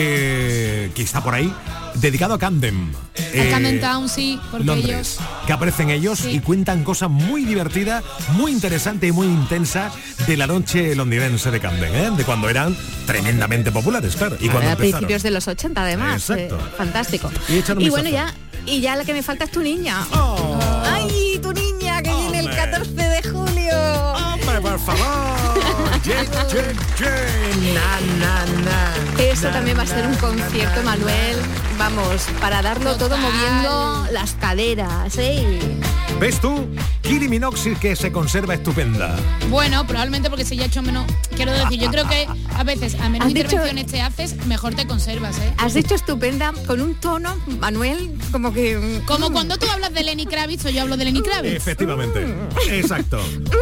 eh, que está por ahí, dedicado a Camden. A eh, Camden Town, sí, porque Londres, ellos... que aparecen ellos Sí. y cuentan cosas muy divertidas, muy interesantes y muy intensas de la noche londinense de Camden, ¿eh? De cuando eran tremendamente populares, claro. Y cuando a empezaron. principios de los ochenta además. Exacto. eh, fantástico. Y echar un Y bueno, vistazo. ya, y ya la que me falta es tu niña. ¡Ay, tu niña que viene el Hombre. catorce de julio! ¡Hombre, por favor! Ye, ye, ye, na, na, na, Eso na, también va a ser un na, concierto, na, Manuel. Vamos, para darlo todo Total. moviendo las caderas, ¿eh? ¿Ves tú? Kylie Minogue que se conserva estupenda. Bueno, probablemente porque se ya ha hecho menos... Quiero decir, yo creo que a veces a menos ¿Has dicho- intervenciones te haces, mejor te conservas, ¿eh? Has dicho estupenda con un tono, Manuel, como que... Como mm, cuando tú hablas de Lenny Kravitz o yo hablo de Lenny Kravitz. Efectivamente. Exacto.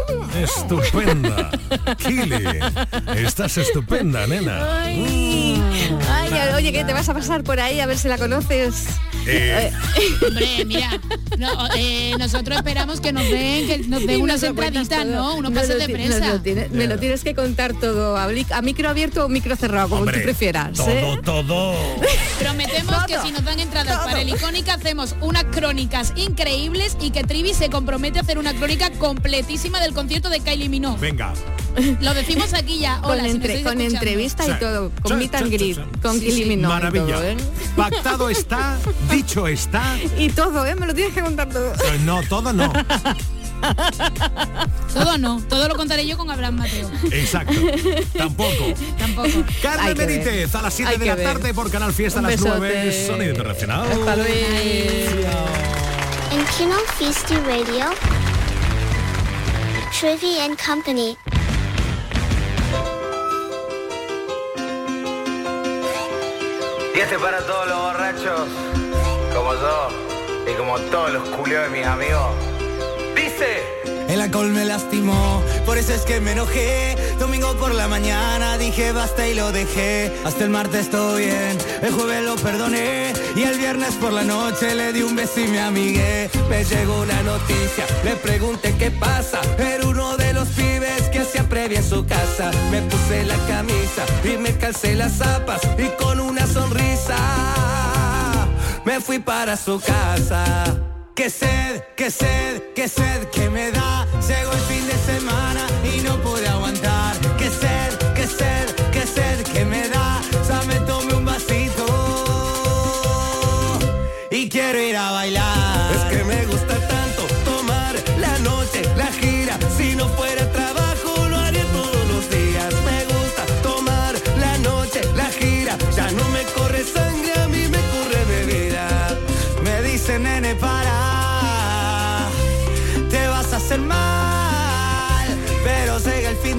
Estupenda. Kylie. Estás estupenda, nena. Ay, ay, oye, ¿qué te vas a pasar por ahí a ver si la conoces? Eh, Hombre, mira, no, eh, nosotros esperamos que nos den, que nos den Y unas nos lo cuentas entraditas, todo. ¿no? Unos Nos pases lo de ti- prensa. nos lo tienes- me lo tienes que contar todo, a, bli- a micro abierto o micro cerrado, como hombre, tú prefieras. todo, ¿eh? todo. Prometemos que Todo, si nos dan entradas todo. para el Icónica hacemos unas crónicas increíbles y que Trivi se compromete a hacer una crónica completísima del concierto de Kylie Minogue. Venga. Lo decimos aquí ya. Con, Hola, si me entre- estáis con escuchando. entrevista Sí. y todo, con Sí, meet and sí, greet, sí, sí. con Sí, Kylie sí, Minogue y Maravilla. todo, ¿eh? Pactado está, dicho está. Y todo, ¿eh? Me lo tienes que contar todo. Eh, No, todo no. Todo no, todo lo contaré yo con Abraham Mateo. Exacto. Tampoco. Tampoco. Hay Carmen que ver. Benítez a las siete Hay de que la ver. tarde por Canal Fiesta a Un las besote. nueve. Sonido Internacional. Hasta luego. En Kino Fiesti Radio, Trivy and Company. Y este para todos los borrachos, como yo, y como todos los culios de mis amigos. Dice... El alcohol me lastimó, por eso es que me enojé. Domingo por la mañana dije basta y lo dejé. Hasta el martes todo bien, el jueves lo perdoné. Y el viernes por la noche le di un beso y me amigué. Me llegó una noticia, le pregunté qué pasa. Era uno de los pibes que hacía previa en su casa. Me puse la camisa y me calcé las zapas. Y con una sonrisa me fui para su casa. Qué sed, qué sed, qué sed que me da. Llegó el fin de semana y no pude aguantar. Qué sed, qué sed, qué sed que me da. Ya me tomé un vasito y quiero ir a bailar. Es que me gusta tanto tomar la noche, la gira. Si no fuera trabajo lo haría todos los días. Me gusta tomar la noche, la gira. Ya no me corre sangre, a mí me corre bebida. Me dice nene para, te vas a hacer mal,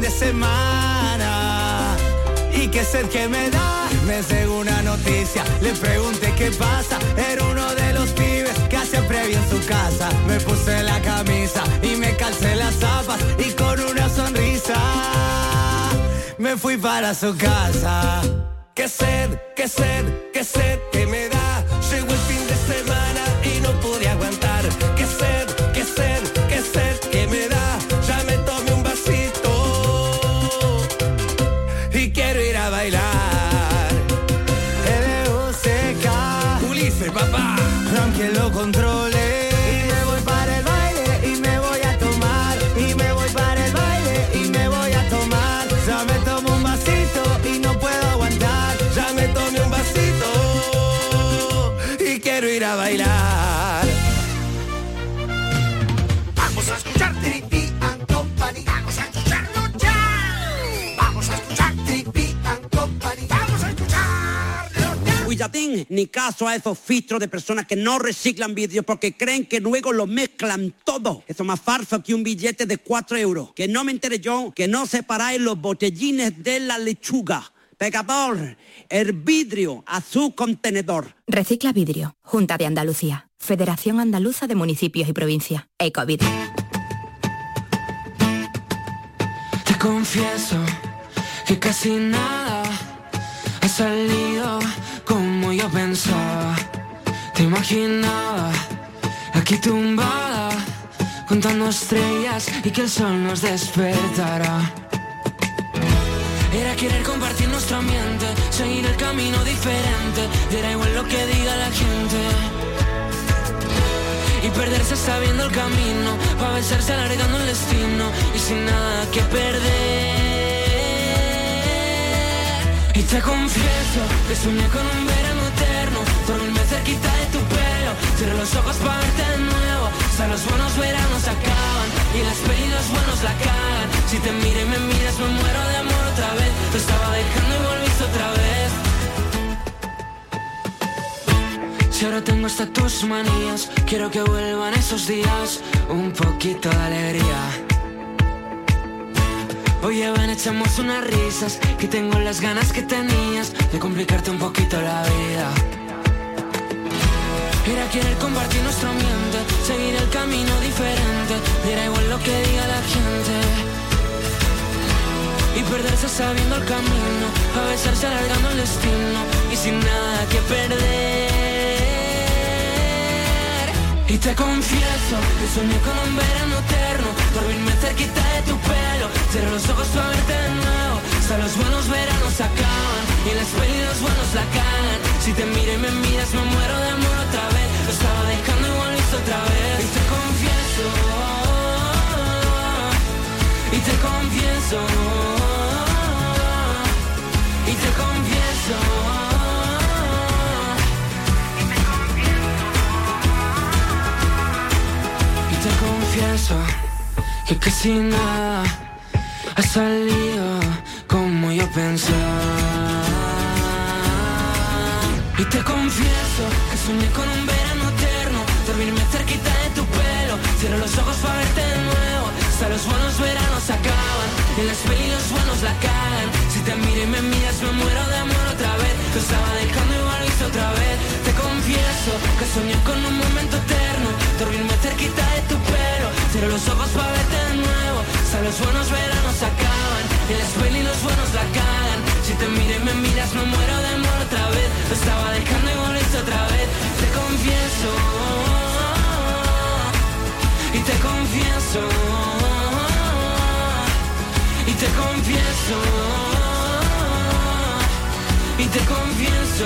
de semana. Y qué sed que me da, me llegó una noticia. Le pregunté qué pasa, era uno de los pibes que siempre vi en su casa. Me puse la camisa y me calcé las zapas y con una sonrisa me fui para su casa. Qué sed, qué sed, qué sed que me da. Llegó el fin de semana y no pude aguantar. Qué sed, qué sed, qué sed que me da. Ya me tomé un vasito y quiero ir a bailar. L U C K, Ulises, papá, aunque lo controle. Y me voy para el baile y me voy a tomar. Y me voy para el baile y me voy a tomar. Ya me tomo un vasito y no puedo aguantar. Ya me tomé un vasito y quiero ir a bailar. Vamos a escuchar Trivi and Company. Vamos a escucharlo ya. Vamos a escuchar Trivi and Company. Vamos a escucharlo ya. Cuidadín, ni caso a esos filtros de personas que no reciclan vídeos porque creen que luego lo mezclan todo. Eso es más falso que un billete de cuatro euros. Que no me enteré yo que no separáis los botellines de la lechuga. Pecador, el vidrio a su contenedor. Recicla Vidrio, Junta de Andalucía, Federación Andaluza de Municipios y Provincias, Ecovidrio. Te confieso que casi nada ha salido como yo pensaba. Te imaginaba aquí tumbada contando estrellas y que el sol nos despertará. Era querer compartir nuestro ambiente, seguir el camino diferente, era igual lo que diga la gente. Y perderse sabiendo el camino, pa' besarse alargando el destino, y sin nada que perder. Y te confieso que soñé con un verano eterno, dormirme cerquita de tu pelo, cierro los ojos pa' verte de nuevo. Hasta los buenos veranos acaban y las pelis los buenos la cagan. Si te miro y me miras me muero de amor otra vez. Te estaba dejando y volviste otra vez. Si ahora tengo hasta tus manías, quiero que vuelvan esos días, un poquito de alegría. Oye, ven, echamos unas risas, que tengo las ganas que tenías de complicarte un poquito la vida. Era querer compartir nuestro ambiente, seguir el camino diferente, era igual lo que diga la gente. Y perderse sabiendo el camino, a besarse alargando el destino, y sin nada que perder. Y te confieso que soñé con un verano eterno, dormirme cerquita de tu pelo, cierro los ojos para verte de nuevo. Hasta los buenos veranos acaban y las pelis los buenos la cagan. Si te miro y me miras me muero de amor otra vez. Lo estaba dejando y volviste otra vez. Y te confieso, y te confieso, y te confieso, y te confieso que casi nada ha salido como yo pensaba. Y te confieso que soñé con un verano eterno, dormirme cerquita de tu pelo, cierro los ojos para verte de nuevo. Hasta los buenos veranos acaban y las pelis los buenos la cagan. Si te miro y me miras me muero de amor otra vez. Lo estaba dejando y volviste otra vez. Te confieso que soñé con un momento eterno, dormirme cerquita de tu pelo, cierro los ojos para verte de nuevo. Hasta los buenos veranos acaban y las pelis los buenos la cagan. Si te miro y me miras me muero de amor otra vez. Lo estaba dejando y volviste otra vez. Te confieso, y te confieso, y te confieso, y te confieso.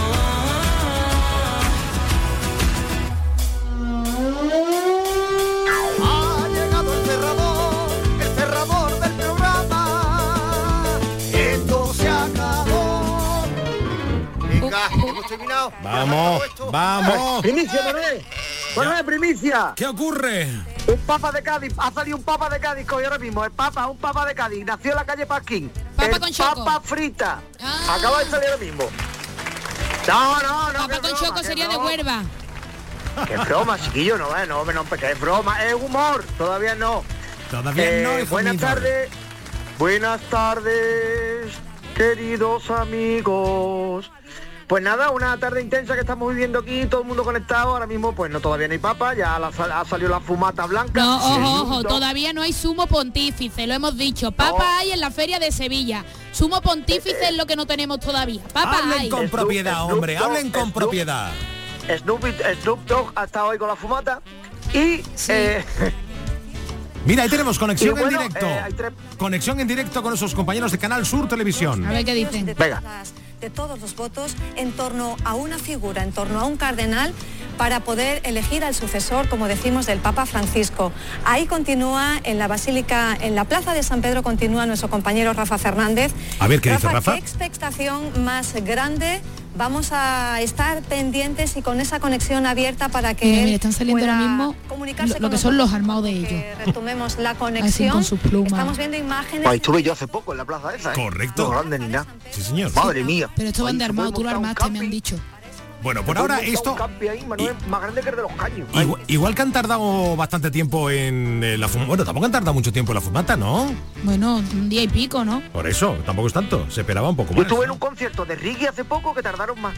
Ha llegado el cerrador, el cerrador del programa. Esto se acabó. Venga, hemos terminado. Vamos, vamos. Primicia, Manuel. Manuel, primicia. ¿Qué ocurre? Un papa de Cádiz, ha salido un papa de Cádiz hoy ahora mismo, el papa, un papa de Cádiz, nació en la calle Pasquín. Papa el con choco. Papa frita. Ah. Acaba de salir ahora mismo. No, no, no. Papa con broma, choco sería de broma. Huelva. Qué broma, chiquillo, no, eh, no, no, que es broma, es humor, todavía no. Todavía Eh, no, hijo buenas mío. tardes, Buenas tardes, queridos amigos. Pues nada, una tarde intensa que estamos viviendo aquí, todo el mundo conectado. Ahora mismo, pues no, todavía no hay papa, ya la, ha salido la fumata blanca. No, ojo, Sí. ojo, todavía no hay sumo pontífice, lo hemos dicho. Papa No. hay en la feria de Sevilla. Sumo pontífice es lo que no tenemos todavía. Papa Hablen hay. con propiedad, hombre, hablen con propiedad. Snoop, Snoop Dogg ha estado hoy con la fumata y... eh, Mira, ahí tenemos conexión Y bueno, en directo. eh, hay tres- Conexión en directo con nuestros compañeros de Canal Sur Televisión. A ver qué dicen. Venga. De todos los votos en torno a una figura, en torno a un cardenal, para poder elegir al sucesor, como decimos, del Papa Francisco. Ahí continúa, en la Basílica, en la Plaza de San Pedro, continúa nuestro compañero Rafa Fernández. A ver, ¿qué dice Rafa? ¿Qué expectación más grande? Vamos a estar pendientes y con esa conexión abierta para que Mira, él mira, están saliendo pueda ahora mismo comunicarse lo, con lo que son nosotros. los armados de ellos. Que retomemos la Así conexión. con sus plumas. Estamos viendo imágenes. Ahí estuve yo hace poco en la plaza esa, ¿eh? Correcto. No grande ni nada. Sí, señor. Madre mía. Pero estos van de Ahí se armado, puede tú lo montar un armaste, me han dicho. Bueno, por Se puede ahora montar esto... un campi ahí, Manuel, más grande que el de los caños. Igual, igual que han tardado bastante tiempo en eh, la fumata. Bueno, tampoco han tardado mucho tiempo en la fumata, ¿no? Bueno, un día y pico, ¿no? Por eso, tampoco es tanto. Se esperaba un poco Yo más. estuve en un concierto de reggae hace poco que tardaron más.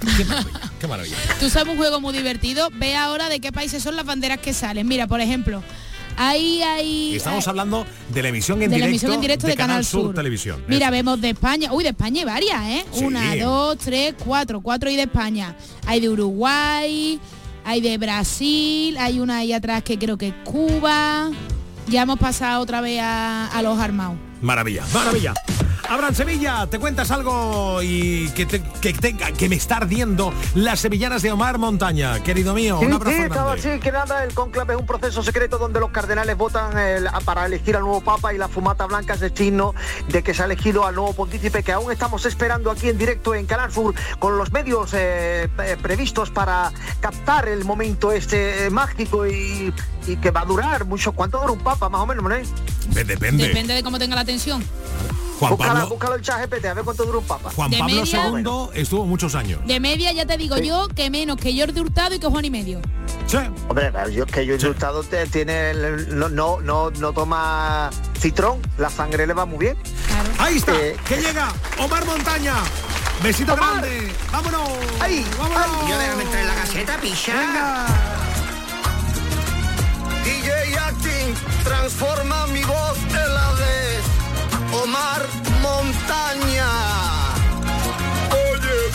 Qué maravilla. Tú sabes un juego muy divertido. Ve ahora de qué países son las banderas que salen. Mira, por ejemplo, ahí hay... Y estamos hablando de la emisión en de la directo emisión en directo de, Canal Sur, Televisión. Mira, vemos de España. Uy, de España hay varias, ¿eh? Sí. Una, dos, tres, cuatro. Cuatro hay de España. Hay de Uruguay, hay de Brasil, hay una ahí atrás que creo que es Cuba. Ya hemos pasado otra vez a, a los armados. Maravilla, maravilla. Abraham Sevilla, te cuentas algo y que, te, que, tenga, que me está ardiendo las sevillanas de Omar Montaña, querido mío. Sí, Un abrazo sí, estaba grande. así, que nada, el cónclave es un proceso secreto donde los cardenales votan el- para elegir al nuevo papa y la fumata blanca es el signo de que se ha elegido al nuevo pontífice, que aún estamos esperando aquí en directo en Canal Sur con los medios eh, eh, previstos para captar el momento este eh, mágico y, y que va a durar mucho. ¿Cuánto dura un papa, más o menos, Manuel? Depende. Depende de cómo tenga la tensión. Juan Búscala, Pablo, búscalo en ChatGPT, a ver cuánto dura un papa. Juan de Pablo media- segundo estuvo muchos años. De media ya te digo Sí. yo que menos que Jordi Hurtado y que Juan y medio. Sí. Hombre, yo que yo he insultado te- tiene el- no, no, no, no toma citrón, la sangre le va muy bien. Ahí está, Eh, que llega Omar Montaña. Besito Omar. grande. Vámonos. Ahí, vámonos. ahí. Yo déjame entrar en la caseta, picha. Venga. D J Acting transforma mi voz en la de Omar Montaña. Oye,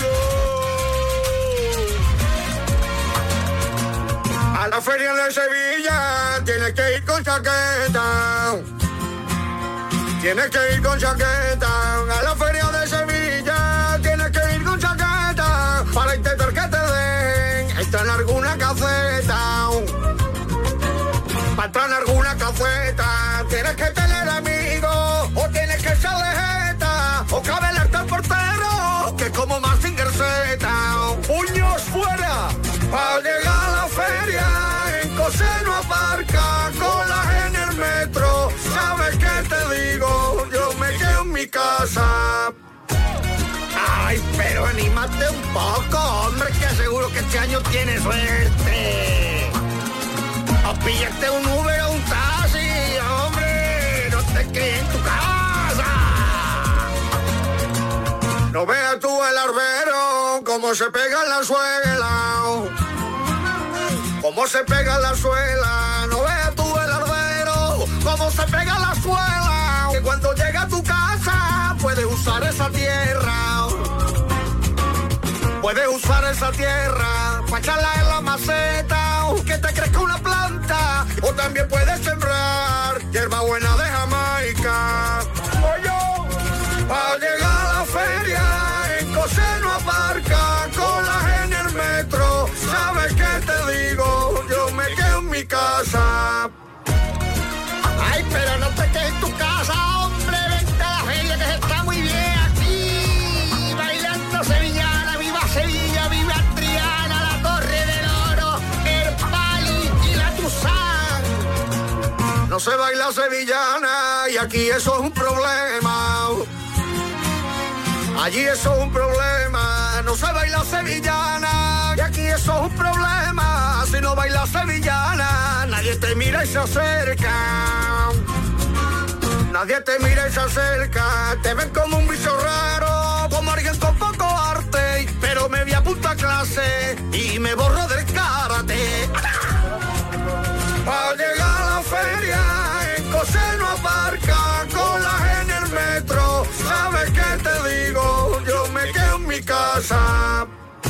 no. A la feria de Sevilla tienes que ir con chaqueta. Tienes que ir con chaqueta. A la feria de Sevilla tienes que ir con chaqueta para intentar que te den entrar en alguna caseta. Para entrar en alguna caseta tienes que tener amigos o tienes que ser lejeta o cabelarte al portero que como Mazinger Z. Puños fuera para llegar a la feria en Coseno aparca con la en el metro. ¿Sabes qué te digo? Yo me quedo en mi casa. Ay, pero anímate un poco, hombre, que seguro que este año tienes suerte. O píllate un Uber o un taxi, hombre, no te quedes en tu casa. No veas tú el arbero, cómo se pega en la suela. Cómo se pega en la suela, no veas tú el arbero, cómo se pega en la suela. Que cuando llega a tu casa, puedes usar esa tierra. Puedes usar esa tierra para echarla en la maceta o que te crezca una planta. O también puedes sembrar hierba buena de Jamaica. Oye, para llegar a la feria en Coseno aparca con la en el metro. ¿Sabes qué te digo? Yo me quedo en mi casa. Ay, pero no te quedes en tu casa, hombre. Vente a la feria que se está muy bien aquí. Bailando sevillana, viva Sevilla, viva Triana, la Torre del Oro, el Pali y la Tuzán. No se baila sevillana y aquí eso es un problema. Allí eso es un problema. No se baila sevillana y aquí eso es un problema. Si no bailas sevillana, nadie te mira y se acerca. Nadie te mira y se acerca, te ven como un bicho raro, como alguien con poco arte, pero me vi a punta clase y me borro del karate. Al llegar a la feria, en Cosé no aparca, con la G en el metro, ¿sabes qué te digo? Yo me quedo en mi casa.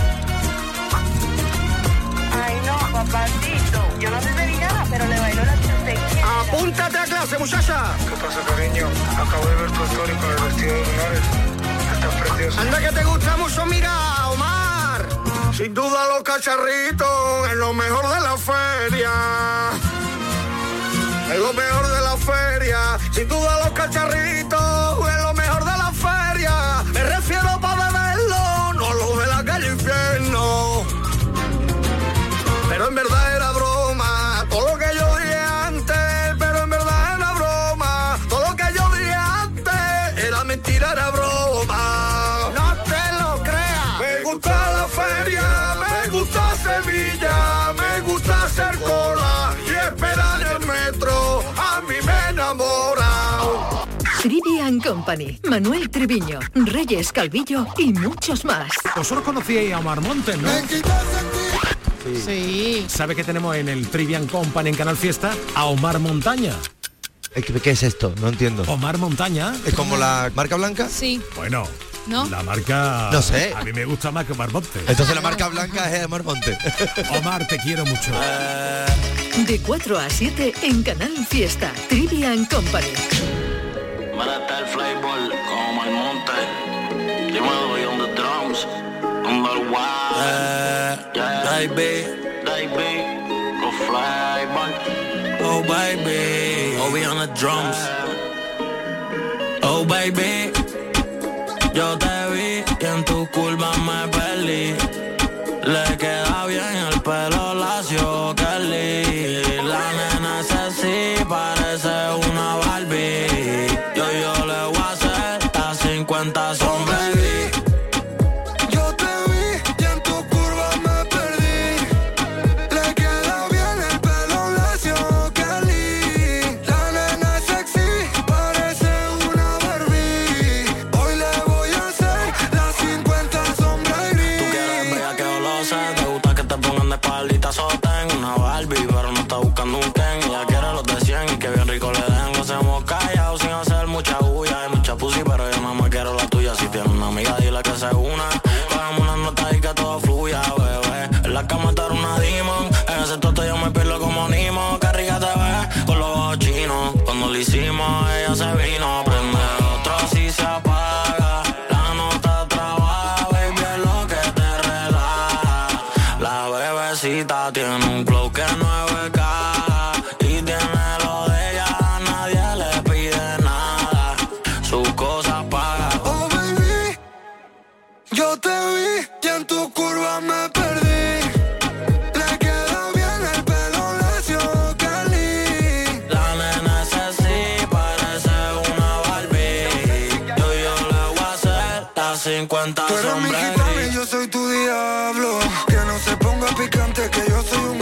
Ay no, papacito, yo no te di nada, pero le bailo la chutequera. ¡Apúntate a clase, muchacha! ¿Qué pasa, cariño? Acabo de ver tu story con el vestido de lunares. Estás preciosa. Anda que te gusta mucho, mira, Omar. Sin duda los cacharritos es lo mejor de la feria. Es lo mejor de la feria. Sin duda los cacharritos es lo mejor de la feria. Me refiero para beberlo, no lo de la calle infierno. Pero en verdad era broma, todo lo que yo dije antes. Pero en verdad era broma, todo lo que yo dije antes. Era mentira, era broma. No te lo creas. Me gusta la feria, me gusta Sevilla, me gusta hacer cola y esperar el metro. A mí me enamora. Trivian Company, Manuel Treviño, Reyes Calvillo y muchos más. Vosotros conocíais a Omar Montes, ¿no? Sí. sí. ¿Sabe que tenemos en el Trivian Company en Canal Fiesta a Omar Montaña? ¿Qué es esto? No entiendo. Omar Montaña. ¿Es como la marca blanca? Sí. Bueno, ¿no? La marca... No sé. A mí me gusta más que Omar Montes. Entonces la marca blanca es Omar Montes. Omar, te quiero mucho. De cuatro a siete en Canal Fiesta. Trivian Company. Marata el flavor con Omar Montes. Yo me doy on the drums. On the wild. Yeah, yeah. Baby, baby. Go fly, man. Oh, baby. Oh, we on the drums. Oh, baby. Yo te vi y en tu curva me perdí. Le queda bien el pelo lacio, Kelly. La nena es así, parece una Barbie. Yo, yo le voy a hacer las cincuenta sombras. Hicimos, ella se vino, prende otro si se apaga. La nota trabaja, baby, es lo que te relaja. La bebecita tiene un flow que no es beca y tiene lo de ella, a nadie le pide nada. Sus cosas paga. Oh, baby, yo te vi y en tu curva me perdí. cincuenta Tú eres mi gitana y yo soy tu diablo. Que no se ponga picante, que yo soy un